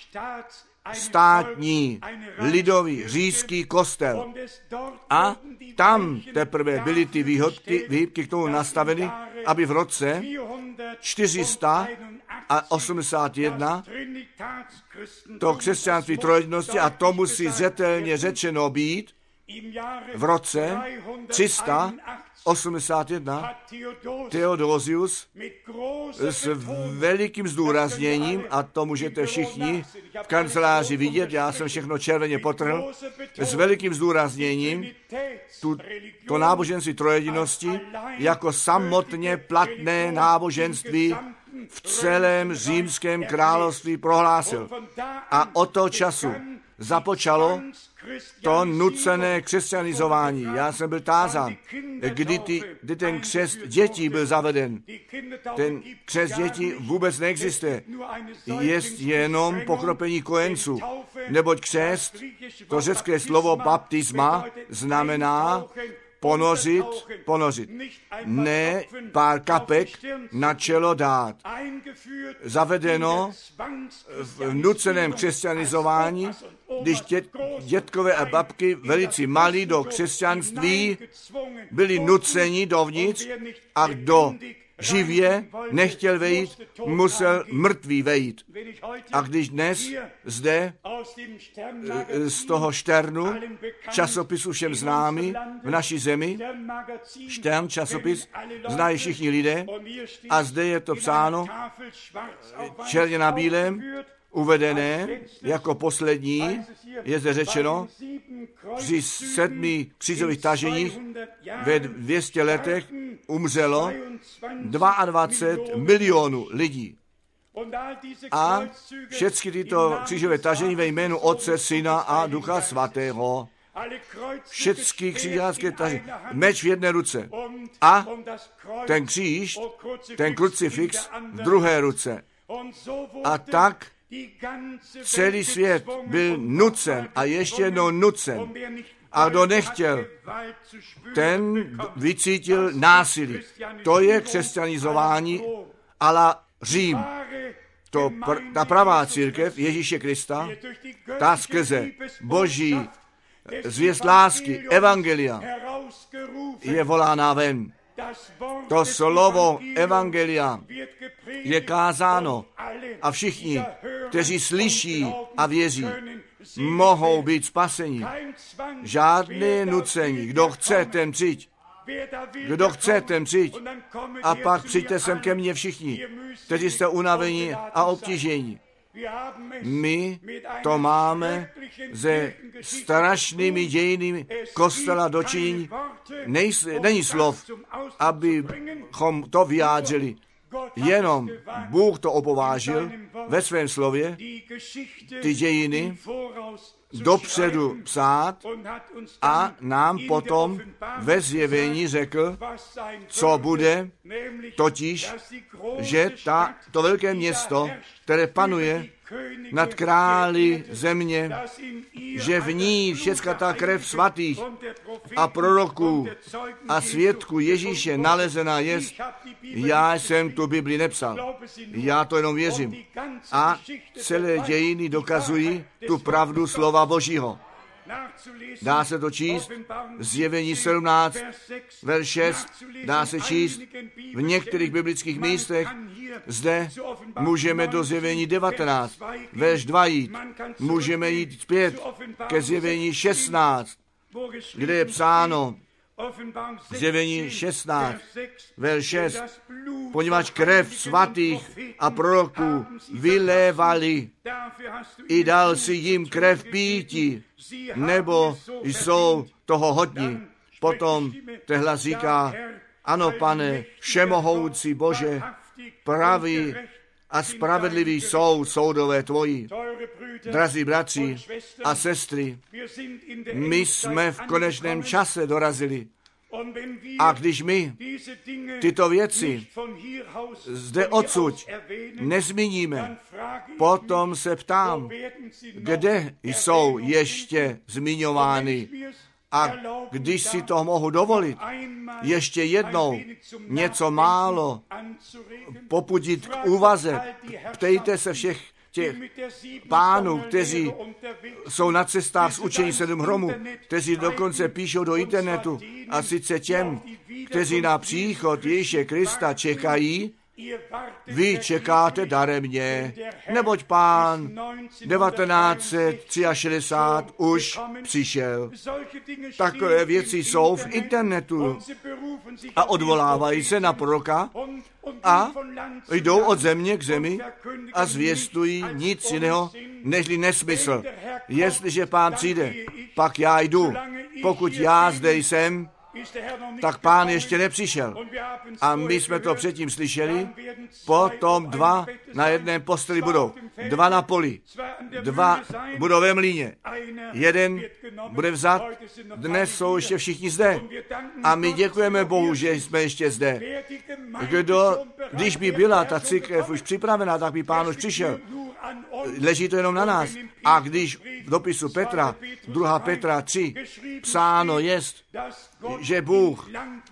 Státní, lidový, říšský kostel. A tam teprve byly ty výhybky, výhybky k tomu nastaveny, aby v roce čtyři sta osmdesát jedna to křesťanství trojedinosti, a to musí zřetelně řečeno být, v roce tři sta osmdesát jedna Theodosius s velikým zdůrazněním, a to můžete všichni v kanceláři vidět, já jsem všechno červeně potrhl, s velikým zdůrazněním tu, to náboženství trojedinosti jako samotně platné náboženství v celém římském království prohlásil. A od toho času započalo to nucené křesťanizování. Já jsem byl tázán, kdy, ty, kdy ten křest dětí byl zaveden. Ten křest dětí vůbec neexistuje. Je jenom pokropení kojenců. Neboť křest, to řecké slovo baptisma, znamená ponořit, ponořit. Ne pár kapek na čelo dát. Zavedeno v nuceném křesťanizování, když dět, dětkové a babky velice malí do křesťanství byli nuceni dovnitř a kdo živě nechtěl vejít, musel mrtvý vejít. A když dnes zde z toho Šternu, časopisu všem známý v naší zemi, Štern časopis, znají všichni lidé, a zde je to psáno černě na bílém, uvedené jako poslední, je zde řečeno, při sedmi křížových taženích ve dvě stě letech umřelo dvacet dva milionů lidí. A všechny tyto křížové tažení ve jménu Otce, Syna a Ducha Svatého. Všechny křížácké tažení. Meč v jedné ruce. A ten kříž, ten krucifix v druhé ruce. A tak celý svět byl nucen a ještě jednou nucen. A kdo nechtěl, ten vycítil násilí. To je křesťanizování a la Řím. To pr- ta pravá církev Ježíše Krista, ta skrze Boží zvěst lásky, evangelia, je volána ven. To slovo evangelia je kázáno a všichni, kteří slyší a věří, mohou být spaseni. Žádné nucení. Kdo chce, ten přijď. Kdo chce, ten přijď. A pak přijďte sem ke mně všichni, kteří jste unavení a obtížení. My to máme se strašnými dějinami kostela dočinění. Není slov, abychom to vyjádřili. Jenom Bůh to opovážil ve svém slově, ty dějiny dopředu psát a nám potom ve zjevení řekl, co bude, totiž, že ta, to velké město, které panuje nad králi země, že v ní všecka ta krev svatých a proroků a svědků Ježíše nalezená je. Já jsem tu Bibli nepsal. Já to jenom věřím. A celé dějiny dokazují tu pravdu slova Božího. Dá se to číst, Zjevení sedmnáct, verš šest, dá se číst v některých biblických místech. Zde můžeme do Zjevení devatenáct, verš dva jít. Můžeme jít zpět ke Zjevení šestnáct, kde je psáno, Zjevení šestnáct, verš šest, poněvadž krev svatých a proroků vylévali, i dal si jim krev píti, nebo jsou toho hodní. Potom tehla říká, ano, Pane, všemohoucí Bože, pravý a spravedlivý jsou soudové tvoji. Drazí bratři a sestry, my jsme v konečném čase dorazili. A když my tyto věci zde odsud nezmíníme, potom se ptám, kde jsou ještě zmiňovány. A když si to mohu dovolit, ještě jednou něco málo popudit k úvaze, ptejte se všech těch pánů, kteří jsou na cestách z učení sedm hromů, kteří dokonce píšou do internetu, a sice těm, kteří na příchod Ježíše Krista čekají, vy čekáte daremně, neboť Pán devatenáct set šedesát tři už přišel. Takové věci jsou v internetu a odvolávají se na proroka a jdou od země k zemi a zvěstují nic jiného, nežli nesmysl. Jestliže Pán přijde, pak já jdu. Pokud já zde jsem, tak Pán ještě nepřišel. A my jsme to předtím slyšeli, potom dva na jedné posteli budou, dva na poli, dva budou ve mlýně, jeden bude vzat, dnes jsou ještě všichni zde. A my děkujeme Bohu, že jsme ještě zde. Kdo, když by byla ta církev už připravená, tak by Pán už přišel. leží to jenom na nás. A když v dopisu Petra, druhá Petra tři, psáno jest, že Bůh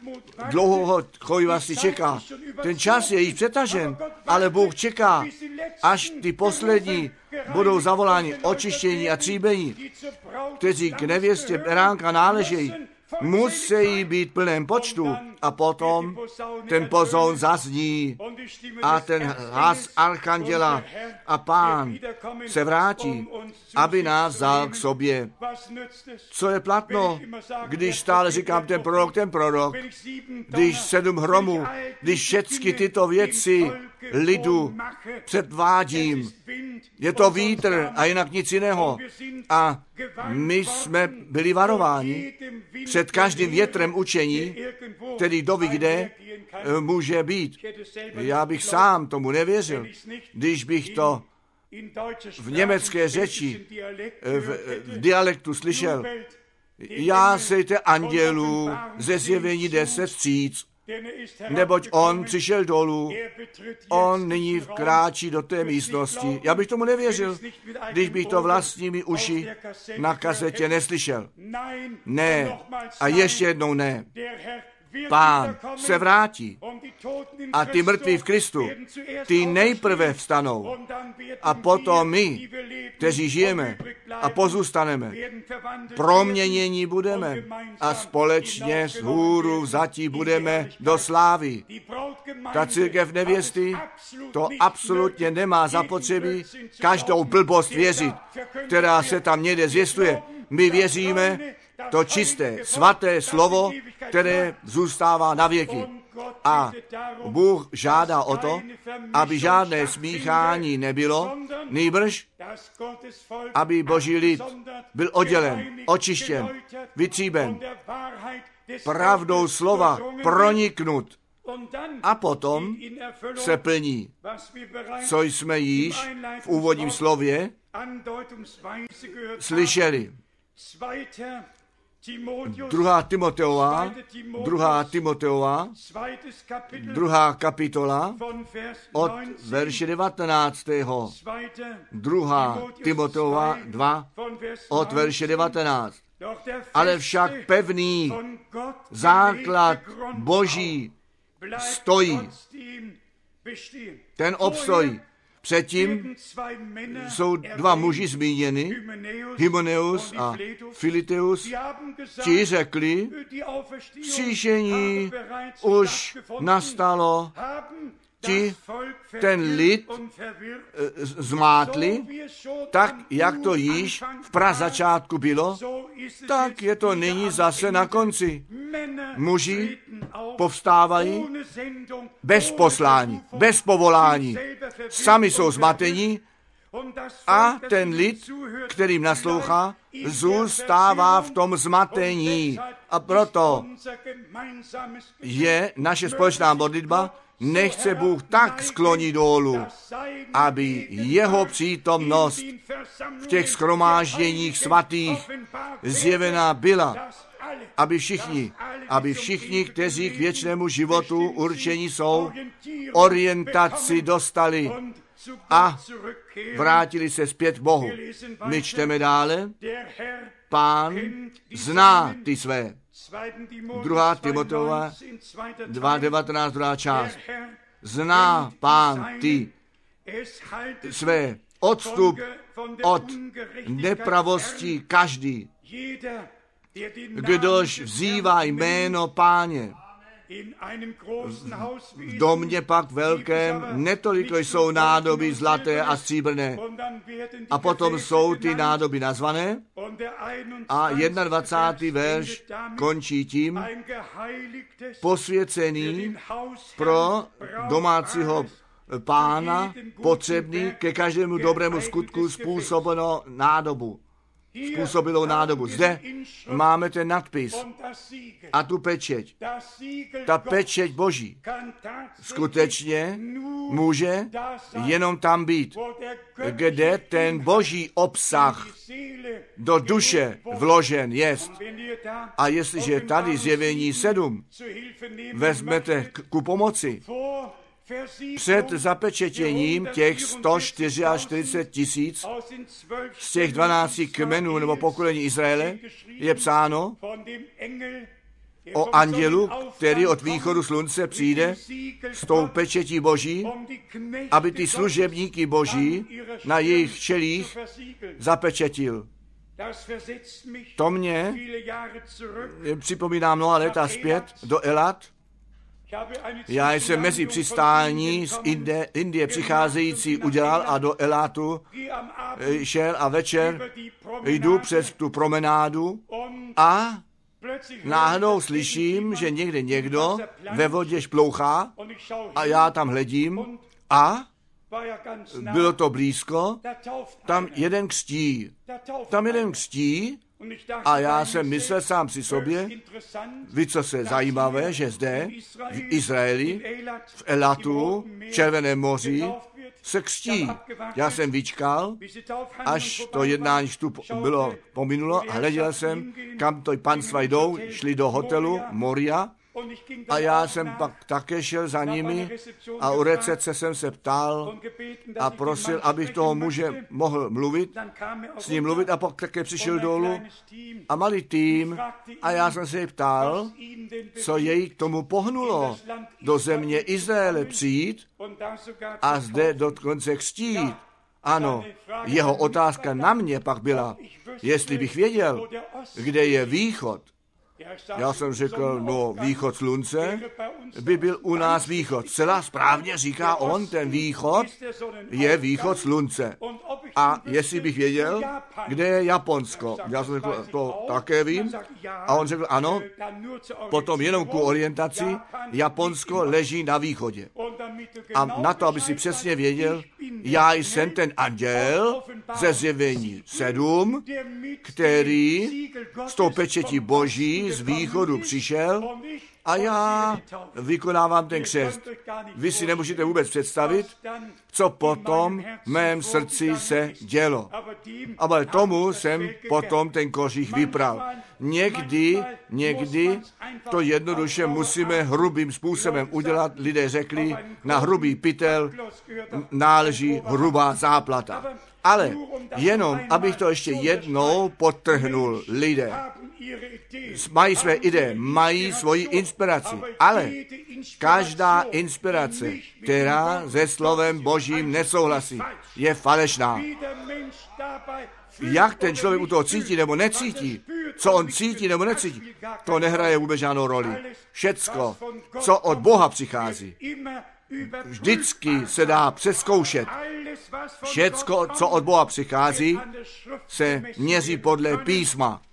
dlouho chojivosti čeká. Ten čas je již přetažen, ale Bůh čeká, až ty poslední budou zavoláni očištění a tříbení, kteří k nevěstě beránka náležejí, musí být plném počtu a potom ten pozoun zazní a ten hlas archanděla a Pán se vrátí, aby nás vzal k sobě. Co je platno, když stále říkám ten prorok, ten prorok, když sedm hromů, když všechny tyto věci lidu předvádím, je to vítr a jinak nic jiného. A my jsme byli varováni před každým větrem učení, který doví, kde může být. Já bych sám tomu nevěřil, když bych to v německé řeči, v, v dialektu slyšel. Já sejte andělů ze zjevení deset vstříc, neboť on přišel dolů, on nyní vkráčí do té místnosti. Já bych tomu nevěřil, když bych to vlastními uši na kasetě neslyšel. Ne, a ještě jednou ne. Pán se vrátí a ty mrtví v Kristu, ty nejprve vstanou a potom my, kteří žijeme a pozůstaneme, proměnění budeme a společně z hůru vzatí budeme do slávy. Ta církev nevěsty to absolutně nemá zapotřebí každou blbost věřit, která se tam někde zvěstuje. My věříme to čisté, svaté slovo, které zůstává na věky. A Bůh žádá o to, aby žádné smíchání nebylo, nýbrž, aby Boží lid byl oddělen, očištěn, vytříben, pravdou slova proniknut. A potom se plní, co jsme již v úvodním slově slyšeli. Druhá Timoteova, druhá Timoteova, druhá kapitola od verše devatenáctého. Druhá Timoteova dva od verše devatenáct. Ale však pevný základ Boží stojí. Ten obstojí. Předtím jsou dva muži zmíněni, Hymeneus a Philetus, ti řekli, vzkříšení už nastalo, ti ten lid zmátli, tak jak to již v prazačátku bylo, tak je to nyní zase na konci. Muži povstávají bez poslání, bez povolání, sami jsou zmatení a ten lid, kterým naslouchá, zůstává v tom zmatení. A proto je naše společná modlitba, nechce Bůh tak sklonit dolů, aby jeho přítomnost v těch shromážděních svatých zjevená byla, aby všichni, aby všichni, kteří k věčnému životu určení jsou, orientaci dostali a vrátili se zpět k Bohu. My čteme dále, Pán zná ty své. Druhá Timoteova dva devatenáct, druhá část. Zná Pán ty své, odstup od nepravosti každý, kdož vzývá jméno Páně. V domě pak velkém netoliko jsou nádoby zlaté a stříbrné. A potom jsou ty nádoby nazvané a dvacátý první verš končí tím, posvěcený pro domácího Pána, potřebný ke každému dobrému skutku způsobeno nádobu. Způsobilou nádobu. Zde máme ten nadpis a tu pečeť. Ta pečeť Boží skutečně může jenom tam být, kde ten Boží obsah do duše vložen jest. A jestliže tady zjevení sedm vezmete ku pomoci, před zapečetěním těch sto čtyřicet čtyři tisíc z těch dvanácti kmenů nebo pokolení Izraele je psáno o andělu, který od východu slunce přijde s tou pečetí Boží, aby ty služebníky Boží na jejich čelích zapečetil. To mě připomíná mnoha léta zpět do Elat. Já jsem mezi přistání z Indie, Indie přicházející udělal a do Elatu šel a večer jdu přes tu promenádu a náhodou slyším, že někde někdo ve vodě šplouchá a já tam hledím a bylo to blízko, tam jeden křtí, tam jeden křtí a já jsem myslel sám při sobě, ví, co se zajímavé, že zde v Izraeli, v Elatu, v Červeném moři se křtí. Já jsem vyčkal, až to jednání tu bylo pominulo a hleděl jsem, kam to panstva jdou, šli do hotelu Moria a já jsem pak také šel za nimi a u recepce jsem se ptal a prosil, abych toho muže mohl mluvit, s ním mluvit a pak také přišel dolů a malý tým a já jsem se jej ptal, co jej k tomu pohnulo do země Izraele přijít a zde dokonce křtít. Ano, jeho otázka na mě pak byla, jestli bych věděl, kde je východ. Já jsem řekl, no východ slunce by byl u nás východ. Celá správně říká on, ten východ je východ slunce. A jestli bych věděl, kde je Japonsko. Já jsem řekl, to také vím. A on řekl, ano, potom jenom ku orientaci, Japonsko leží na východě. A na to, aby si přesně věděl, já jsem ten anděl ze Zjevení sedm, který s tou pečetí Boží z východu přišel a já vykonávám ten křest. Vy si nemůžete vůbec představit, co potom v mém srdci se dělo. Ale tomu jsem potom ten kožich vypral. Někdy, někdy to jednoduše musíme hrubým způsobem udělat. Lidé řekli, na hrubý pytel náleží hrubá záplata. Ale jenom, abych to ještě jednou podtrhnul, lidé mají své ideje, mají svoji inspiraci, ale každá inspirace, která se slovem Božím nesouhlasí, je falešná. Jak ten člověk u toho cítí nebo necítí, co on cítí nebo necítí, to nehraje vůbec žádnou roli. Všecko, co od Boha přichází, vždycky se dá přezkoušet. Všecko, co od Boha přichází, se měří podle písma.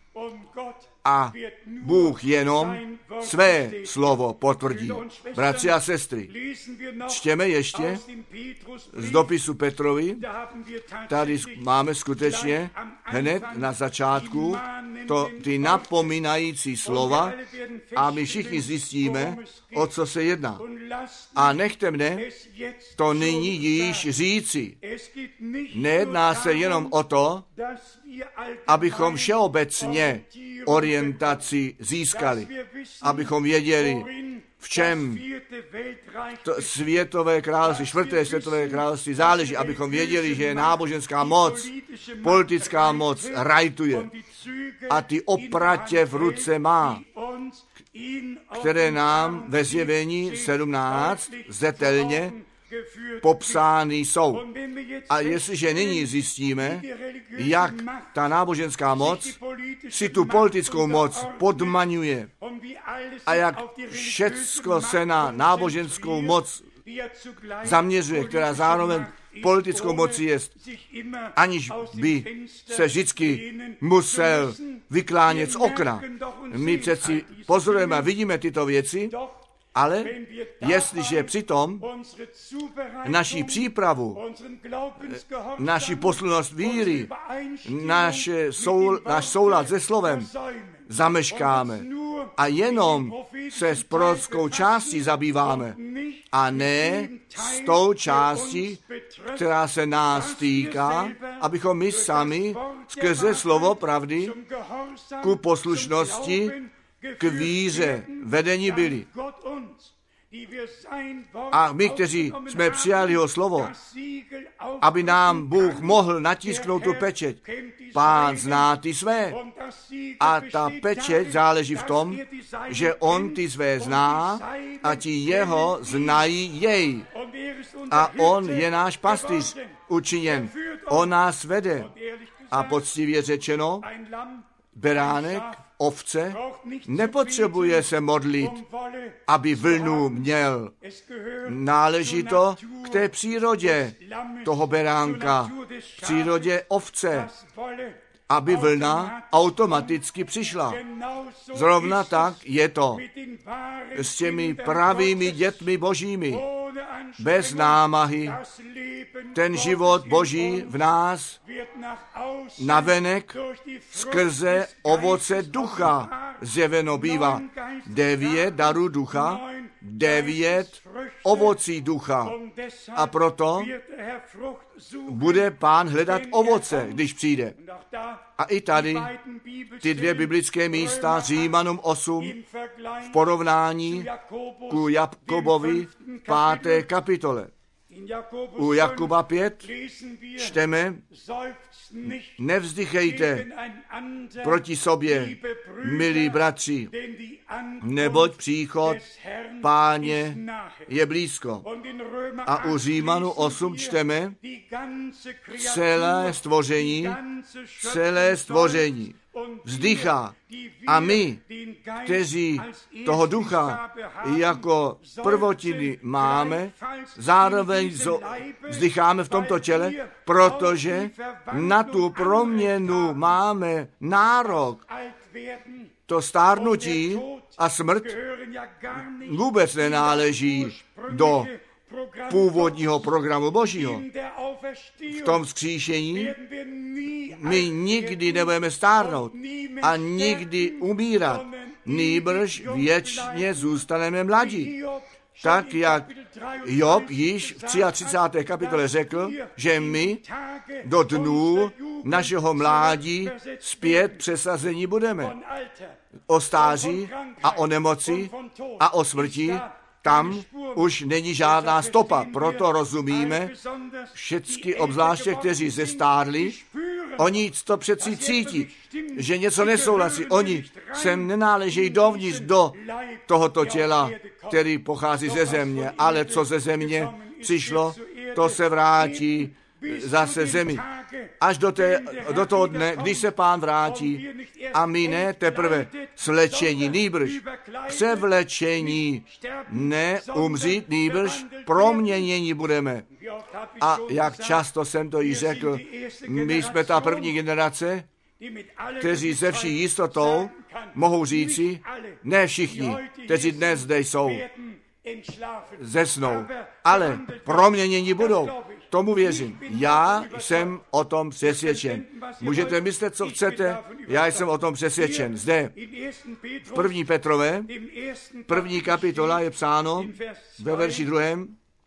A Bůh jenom své slovo potvrdí. Bratři a sestry, čtěme ještě z dopisu Petrovi, tady máme skutečně hned na začátku to, ty napomínající slova a my všichni zjistíme, o co se jedná. A nechte mne to nyní již říci. Nejedná se jenom o to, abychom všeobecně orientaci získali, abychom věděli, v čem to světové království, čtvrté světové království záleží, abychom věděli, že náboženská moc, politická moc rajtuje a ty opratě v ruce má, které nám ve Zjevení sedmnáct zetelně popsány jsou. A jestliže nyní zjistíme, jak ta náboženská moc si tu politickou moc podmaňuje a jak všecko se na náboženskou moc zaměřuje, která zároveň politickou moci je, aniž by se vždycky musel vyklánět z okna. My přeci pozorujeme a vidíme tyto věci, ale jestliže přitom naši přípravu, naši poslušnost víry, naš, soul, náš soulad se slovem zameškáme a jenom se s prorockou částí zabýváme a ne s tou částí, která se nás týká, abychom my sami skrze slovo pravdy ku poslušnosti, k víře vedení byli. A my, kteří jsme přijali jeho slovo, aby nám Bůh mohl natisknout tu pečeť. Pán zná ty své. A ta pečeť záleží v tom, že on ty své zná a ti jeho znají jej. A on je náš pastýř učiněn. On nás vede. A poctivě řečeno, beránek, ovce, nepotřebuje se modlit, aby vlnu měl. Náleží to k té přírodě toho beránka, k přírodě ovce, aby vlna automaticky přišla. Zrovna tak je to s těmi pravými dětmi božími. Bez námahy ten život boží v nás navenek skrze ovoce ducha zjeveno bývá. Devět darů ducha, devět ovocí ducha. A proto bude Pán hledat ovoce, když přijde. A i tady ty dvě biblické místa, Římanům osm, v porovnání ku Jakobovi páté kapitole. U Jakuba pět čteme, nevzdychejte proti sobě, milí bratři, neboť příchod Páně je blízko. A u Římanů osm čteme, celé stvoření, celé stvoření vzdychá. A my, kteří toho ducha jako prvotiny máme, zároveň vzdycháme v tomto těle, protože na tu proměnu máme nárok. To stárnutí a smrt vůbec nenáleží do původního programu Božího. V tom vzkříšení my nikdy nebudeme stárnout a nikdy umírat, nýbrž věčně zůstaneme mladí. Tak, jak Job již v třiatřicáté kapitole řekl, že my do dnů našeho mládí zpět přesazení budeme. O stáří a o nemoci a o smrti tam už není žádná stopa, proto rozumíme, všecky obzvláště, kteří zestárli, oni to přeci cítí, že něco nesouhlasí. Oni sem nenáležejí dovnitř do tohoto těla, který pochází ze země, ale co ze země přišlo, to se vrátí zase zemi. Až do, té, do toho dne, když se Pán vrátí a my ne teprve slečení, nýbrž převlečení, ne umřít, nýbrž proměnění budeme. A jak často jsem to již řekl, my jsme ta první generace, kteří se vší jistotou mohou říci, ne všichni, kteří dnes zde jsou, zesnou, ale proměnění budou. Tomu věřím. Já jsem o tom přesvědčen. Můžete myslet, co chcete, já jsem o tom přesvědčen. Zde v první Petrové, první kapitola je psáno ve verši druhém,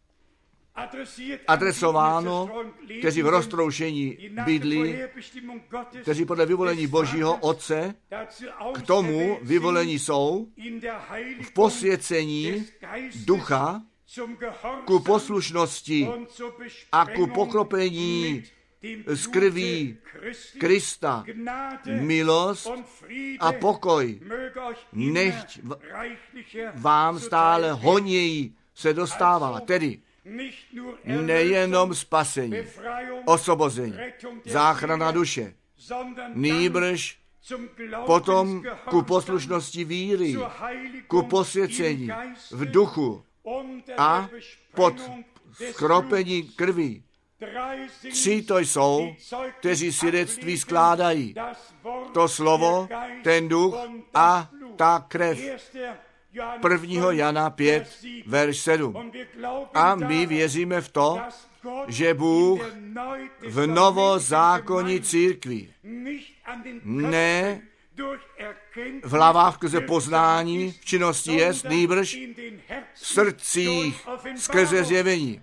adresováno, kteří v roztroušení bydlí, kteří podle vyvolení Božího Otce k tomu vyvolení jsou v posvěcení ducha ku poslušnosti a ku pokropení z krví Krista. Milost a pokoj nechť vám stále honěji se dostává, tedy nejenom spasení, osvobození, záchrana duše, nýbrž potom ku poslušnosti víry, ku posvěcení v duchu a pod skropení krví. Tři to jsou, kteří svědectví skládají. To slovo, ten duch a ta krev. prvního Jana pět, verš sedm. A my věříme v to, že Bůh v novozákonní církvi ne v hlavách skrze poznání v činnosti jest, nýbrž v srdcích skrze zjevení.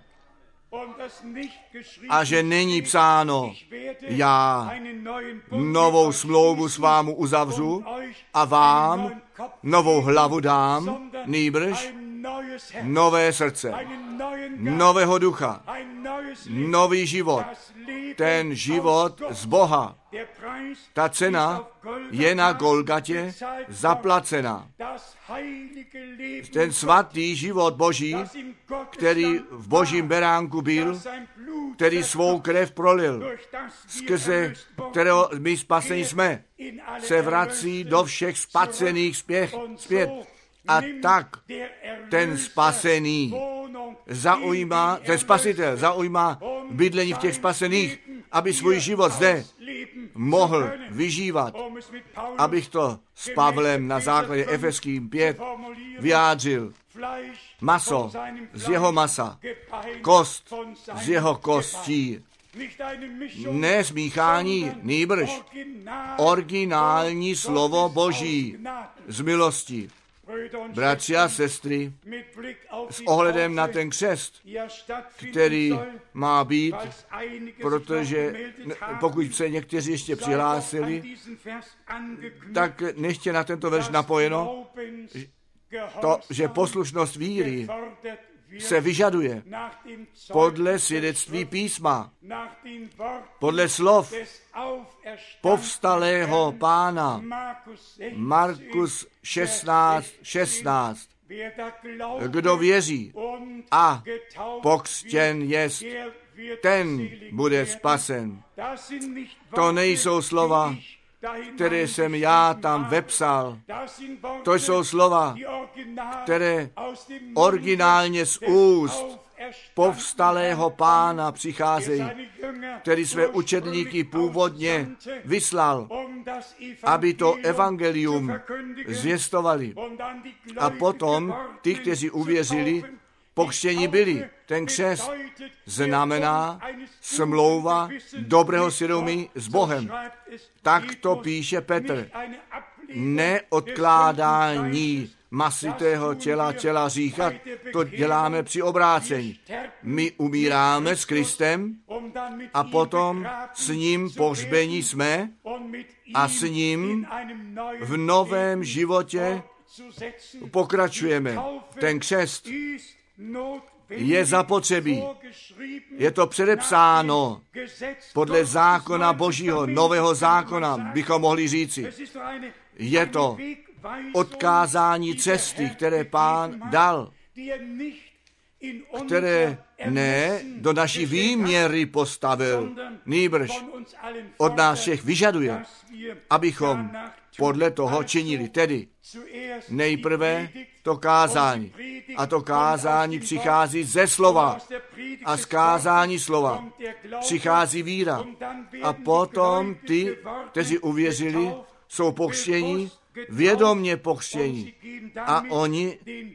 A že není psáno, já novou smlouvu s vámu uzavřu a vám novou hlavu dám, nýbrž nové srdce, nového ducha, nový život, ten život z Boha. Ta cena je na Golgatě zaplacena. Ten svatý život Boží, který v Božím beránku byl, který svou krev prolil, skrze kterého my spasení jsme, se vrací do všech spacených zpět. zpět. A tak ten spasený zaujímá, ten spasitel zaujímá bydlení v těch spasených, aby svůj život zde mohl vyžívat. Abych to s Pavlem na základě Efeským pět vyjádřil. Maso z jeho masa, kost z jeho kostí. Ne smíchání, nýbrž originální slovo Boží z milosti. Bratři a sestry, s ohledem na ten křest, který má být, protože pokud se někteří ještě přihlásili, tak nechtě na tento verš napojeno, to, že poslušnost víry se vyžaduje podle svědectví písma, podle slov povstalého Pána. Markus šestnáct šestnáct. Kdo věří a pokřtěn jest, ten bude spasen. To nejsou slova, které jsem já tam vepsal. To jsou slova, které originálně z úst povstalého Pána přicházejí, který své učedníky původně vyslal, aby to evangelium zvěstovali. A potom ty, kteří uvěřili, pokřtění byli. Ten křest znamená smlouva dobrého svědomí s Bohem. Tak to píše Petr. Neodkládání masitého těla, těla říkat, to děláme při obrácení. My umíráme s Kristem a potom s ním pohřbení jsme a s ním v novém životě pokračujeme. Ten křest je zapotřebí. Je to předepsáno podle zákona Božího, nového zákona, bychom mohli říci. Je to odkázání cesty, které Pán dal, které ne do naší výměry postavil, nýbrž od nás všech vyžaduje, abychom podle toho činili. Tedy nejprve to kázání. A to kázání přichází ze slova. A z kázání slova přichází víra. A potom ty, kteří uvěřili, jsou pokřtění, vědomně pokřtění. A oni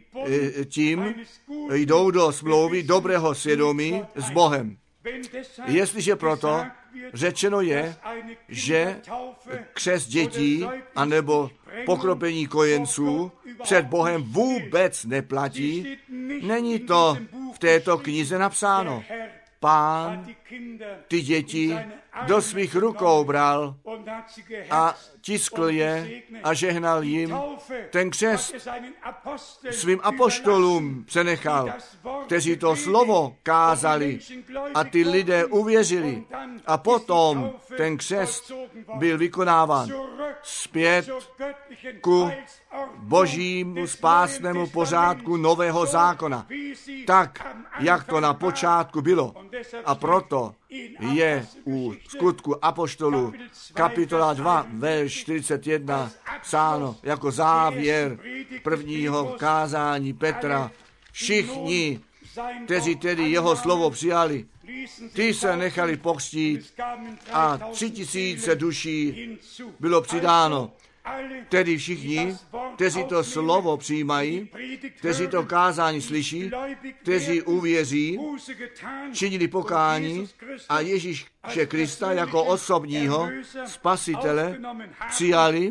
tím jdou do smlouvy dobrého svědomí s Bohem. Jestliže proto řečeno je, že křest dětí anebo pokropení kojenců před Bohem vůbec neplatí, není to v této knize napsáno. Pán ty děti do svých rukou bral a tiskl je a žehnal jim. Ten křest svým apoštolům přenechal, kteří to slovo kázali a ty lidé uvěřili. A potom ten křest byl vykonáván zpět ku božímu spásnému pořádku nového zákona. Tak, jak to na počátku bylo. A proto je u skutku apoštolů kapitola dva, verš čtyřicet jedna psáno jako závěr prvního kázání Petra. Všichni, kteří tedy jeho slovo přijali, ty se nechali pokřtít a tři tisíce duší bylo přidáno. Tedy všichni, kteří to slovo přijímají, kteří to kázání slyší, kteří uvěří, činili pokání a Ježíše Krista jako osobního spasitele přijali,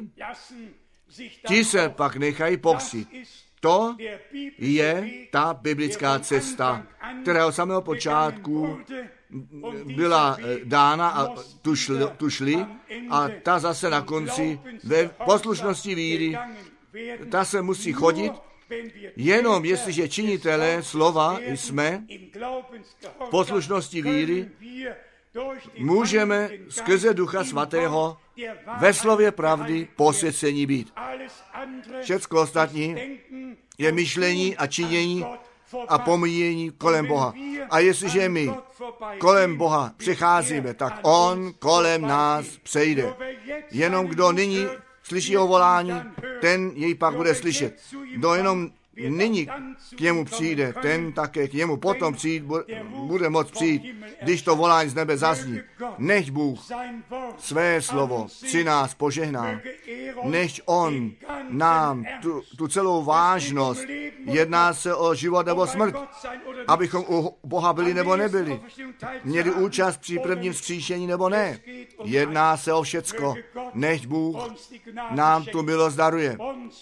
ti se pak nechají pokřtít. To je ta biblická cesta, která od samého počátku byla dána a tu, šli, tu šli a ta zase na konci ve poslušnosti víry, ta se musí chodit Jenom jestliže činitelé slova jsme v poslušnosti víry, můžeme skrze Ducha Svatého ve slově pravdy posvěcení být. Všecko ostatní je myšlení a činění a pomíjení kolem Boha. A jestliže my kolem Boha přecházíme, tak On kolem nás přejde. Jenom kdo nyní slyší jeho volání, ten jej pak bude slyšet. Kdo jenom nyní k němu přijde, ten také k němu potom přijít, bude moct přijít, když to volání z nebe zazní. Nechť Bůh své slovo při nás požehná. Nechť On nám tu, tu celou vážnost, jedná se o život nebo smrt, abychom u Boha byli nebo nebyli, měli účast při prvním vzkříšení nebo ne. Jedná se o všecko. Nechť Bůh nám tu milost daruje.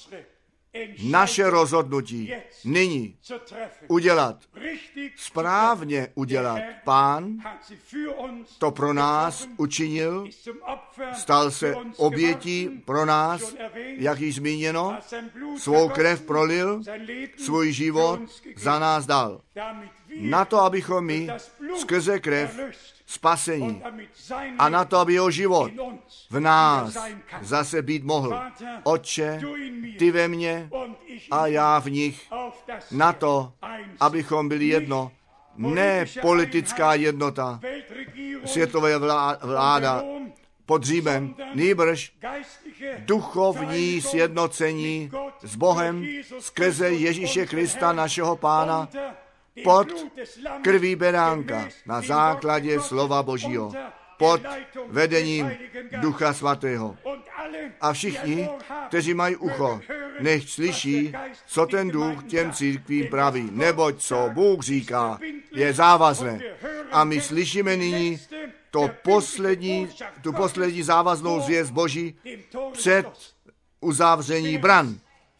Naše rozhodnutí nyní udělat, správně udělat. Pán to pro nás učinil, stal se obětí pro nás, jak již zmíněno, svou krev prolil, svůj život za nás dal. Na to, abychom my skrze krev spasení a na to, aby jeho život v nás zase být mohl. Otče, ty ve mně a já v nich, na to, abychom byli jedno. Ne politická jednota, světové vláda pod Římem, nýbrž duchovní sjednocení s Bohem skrze Ježíše Krista, našeho Pána, pod krví beránka, na základě slova Božího, pod vedením Ducha Svatého. A všichni, kteří mají ucho, nechť slyší, co ten Duch těm církvím praví. Neboť co Bůh říká, je závazné. A my slyšíme nyní to poslední, tu poslední závaznou zvěst Boží před uzavření bran.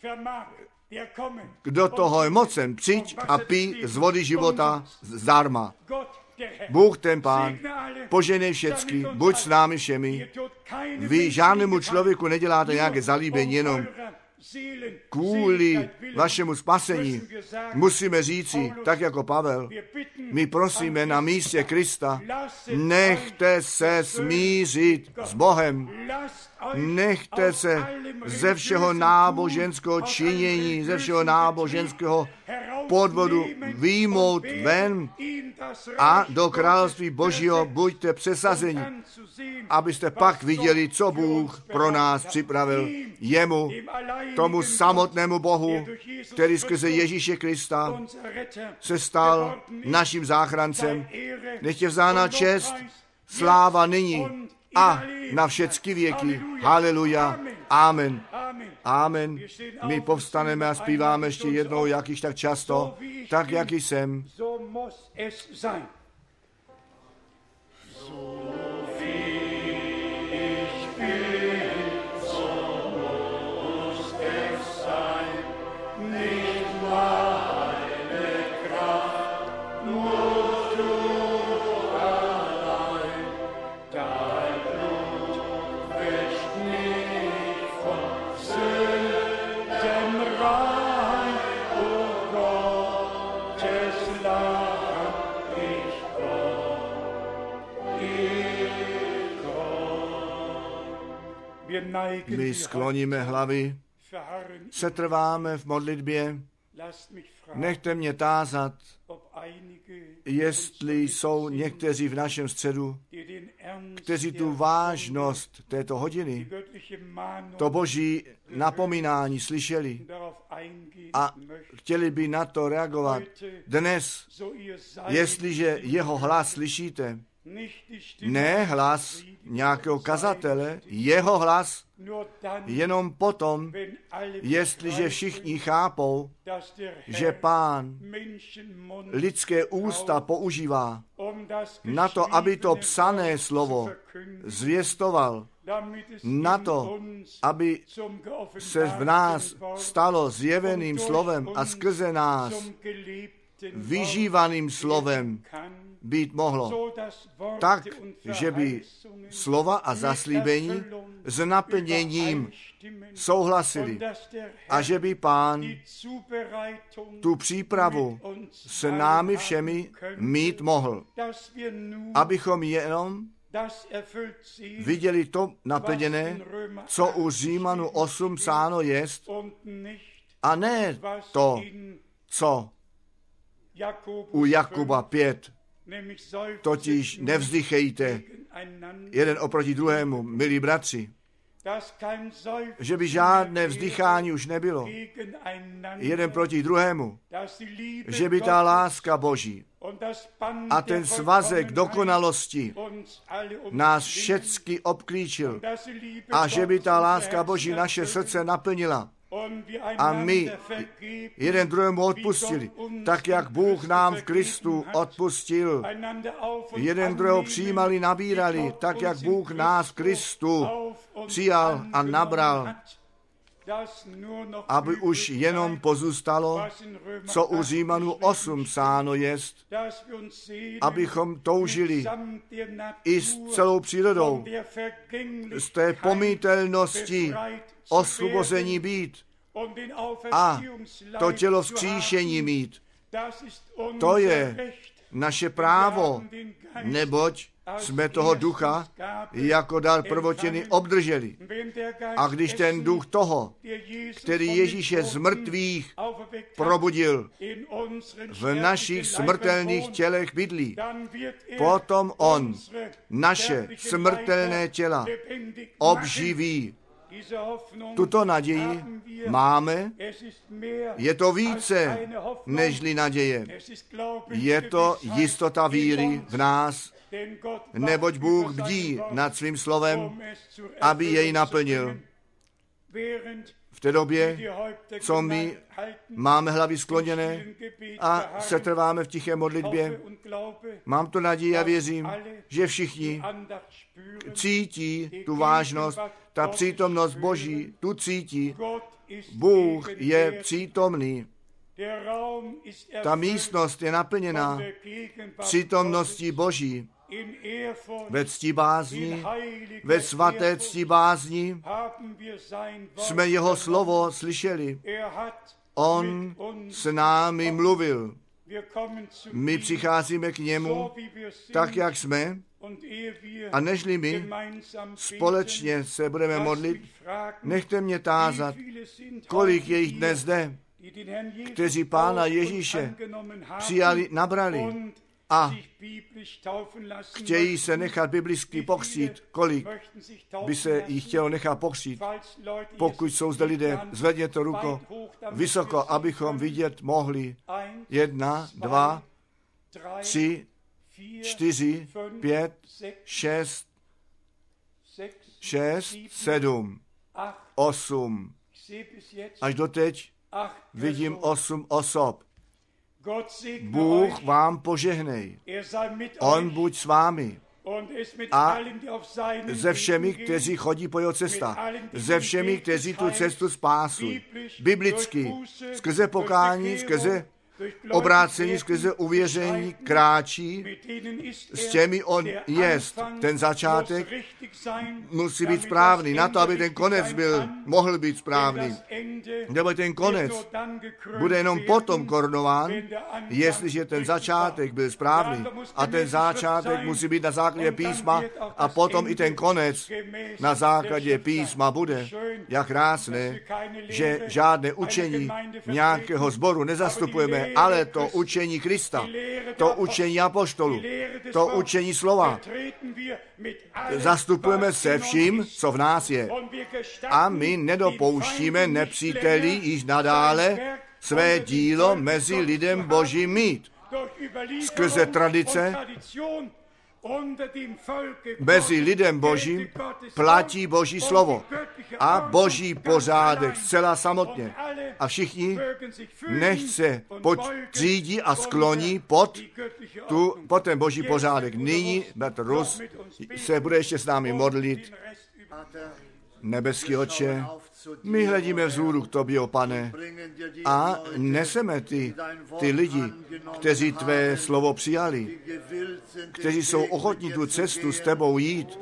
Kdo toho je mocen, přijď a pij z vody života zdarma. Bůh ten Pán, poženej všecky, buď s námi všemi. Vy žádnému člověku neděláte nějaké zalíbení, jenom kvůli vašemu spasení musíme říci, tak jako Pavel, my prosíme na místě Krista, nechte se smířit s Bohem, nechte se ze všeho náboženského činění, ze všeho náboženského podvodu výjmout ven a do království Božího buďte přesazeni, abyste pak viděli, co Bůh pro nás připravil. Jemu, tomu samotnému Bohu, který skrze Ježíše Krista se stal naším záchrancem. Nech je vzána čest, sláva nyní a na všechny věky. Haleluja. Amen. Amen. My povstaneme a zpíváme ještě jednou, jak již tak často, tak jak jsem. My skloníme hlavy, setrváme v modlitbě. Nechte mě tázat, jestli jsou někteří v našem středu, kteří tu vážnost této hodiny, to Boží napomínání slyšeli a chtěli by na to reagovat. Dnes, jestliže jeho hlas slyšíte, ne hlas nějakého kazatele, jeho hlas jenom potom, jestliže všichni chápou, že Pán lidské ústa používá na to, aby to psané slovo zvěstoval, na to, aby se v nás stalo zjeveným slovem a skrze nás vyžívaným slovem být mohlo, tak, že by slova a zaslíbení s naplněním souhlasili a že by Pán tu přípravu s námi všemi mít mohl, abychom jenom viděli to naplněné, co u Římanu osm psáno jest, a ne to, co u Jakuba pět, totiž nevzdychejte jeden oproti druhému, milí bratři, že by žádné vzdychání už nebylo jeden proti druhému, že by ta láska Boží a ten svazek dokonalosti nás všecky obklíčil a že by ta láska Boží naše srdce naplnila a my jeden druhému odpustili, tak jak Bůh nám v Kristu odpustil. Jeden druhého přijímali, nabírali, tak jak Bůh nás v Kristu přijal a nabral, aby už jenom pozůstalo, co u Římanů osm psáno jest, abychom toužili i s celou přírodou z té pomítelnosti osvobození být a to tělo vzkříšení mít. To je naše právo, neboť jsme toho ducha jako dar prvotiny obdrželi. A když ten duch toho, který Ježíše z mrtvých probudil, v našich smrtelných tělech bydlí, potom on naše smrtelné těla obživí. Tuto naději máme, je to více nežli naděje. Je to jistota víry v nás, neboť Bůh bdí nad svým slovem, aby jej naplnil. V té době, co my máme hlavy skloněné a setrváme v tiché modlitbě, mám to naději a věřím, že všichni cítí tu vážnost, ta přítomnost Boží, tu cítí. Bůh je přítomný. Ta místnost je naplněná přítomností Boží. Ve cti bázni, ve svaté cti bázni jsme jeho slovo slyšeli. On s námi mluvil. My přicházíme k němu tak, jak jsme, a nežli my společně se budeme modlit, nechte mě tázat, kolik je jich dnes zde, kteří Pána Ježíše přijali, nabrali a chtějí se nechat biblicky pokřtít. Kolik by se jich chtělo nechat pokřtít? Pokud jsou zde lidé, zvedněte ruku vysoko, abychom vidět mohli. Jedna, dva, tři, čtyři, pět, šest, šest, sedm, osm. Až doteď vidím osm osob. Bůh vám požehnej. On buď s vámi. A ze všemi, kteří chodí po jeho cestách, ze všemi, kteří tu cestu spásují, biblicky, skrze pokání, skrze obrácení, skrze uvěření kráčí, s těmi on jest. Ten začátek musí být správný, na to, aby ten konec byl, mohl být správný. Nebo ten konec bude jenom potom korunován, jestliže ten začátek byl správný. A ten začátek musí být na základě písma a potom i ten konec na základě písma bude. Jak krásné, že žádné učení nějakého sboru nezastupujeme, ale to učení Krista, to učení apoštolů, to učení slova zastupujeme se vším, co v nás je. A my nedopouštíme nepříteli již nadále své dílo mezi lidem Božím mít. Skrze tradice mezi lidem Božím platí Boží slovo a Boží pořádek zcela samotně. A všichni nechť se podřídí a skloní pod, tu, pod ten Boží pořádek. Nyní bratr Rus se bude ještě s námi modlit. Nebeský Otče, my hledíme vzhůru k Tobě, o Pane, a neseme ty, ty lidi, kteří Tvé slovo přijali, kteří jsou ochotní tu cestu s Tebou jít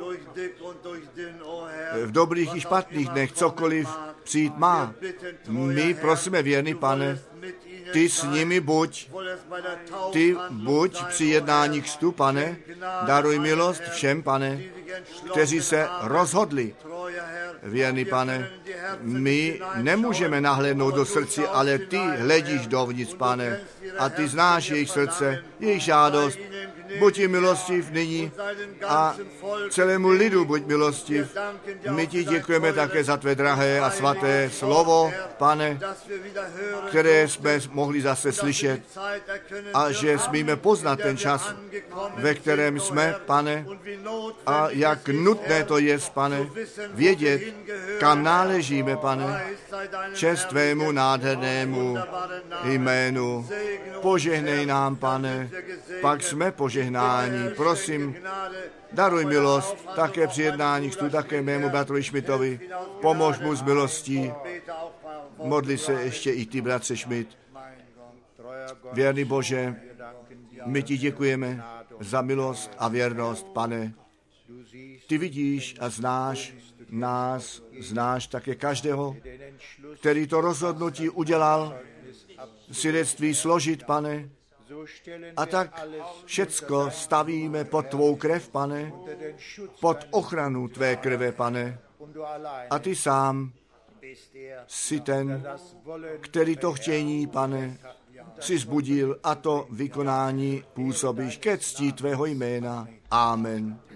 v dobrých i špatných dnech, cokoliv přijít má. My prosíme, věrný Pane, Ty s nimi buď, Ty buď při jednání křtu, Pane, daruj milost všem, Pane, kteří se rozhodli. Věrný Pane, my nemůžeme nahlédnout do srdci, ale Ty hledíš dovnitř, Pane, a Ty znáš jejich srdce, jejich žádost. Buď jim milostiv nyní a celému lidu buď milostiv. My Ti děkujeme také za Tvé drahé a svaté slovo, Pane, které jsme mohli zase slyšet, a že smíme poznat ten čas, ve kterém jsme, Pane, a jak nutné to je, Pane, vědět, kam náležíme, Pane. Čest Tvému nádhernému jménu. Požehnej nám, Pane, pak jsme požehnáni. Prosím, daruj milost také při jednání křtu, také mému bratrovi Šmitovi. Pomož mu s milostí. Modli se ještě i Ty, bratře Šmit. Věrný Bože, my Ti děkujeme za milost a věrnost, Pane. Ty vidíš a znáš nás, znáš také každého, který to rozhodnutí udělal, svědectví složit, Pane. A tak všecko stavíme pod Tvou krev, Pane, pod ochranu Tvé krve, Pane. A Ty sám jsi ten, který to chtění, Pane, si zbudil a to vykonání působíš ke cti Tvého jména. Amen.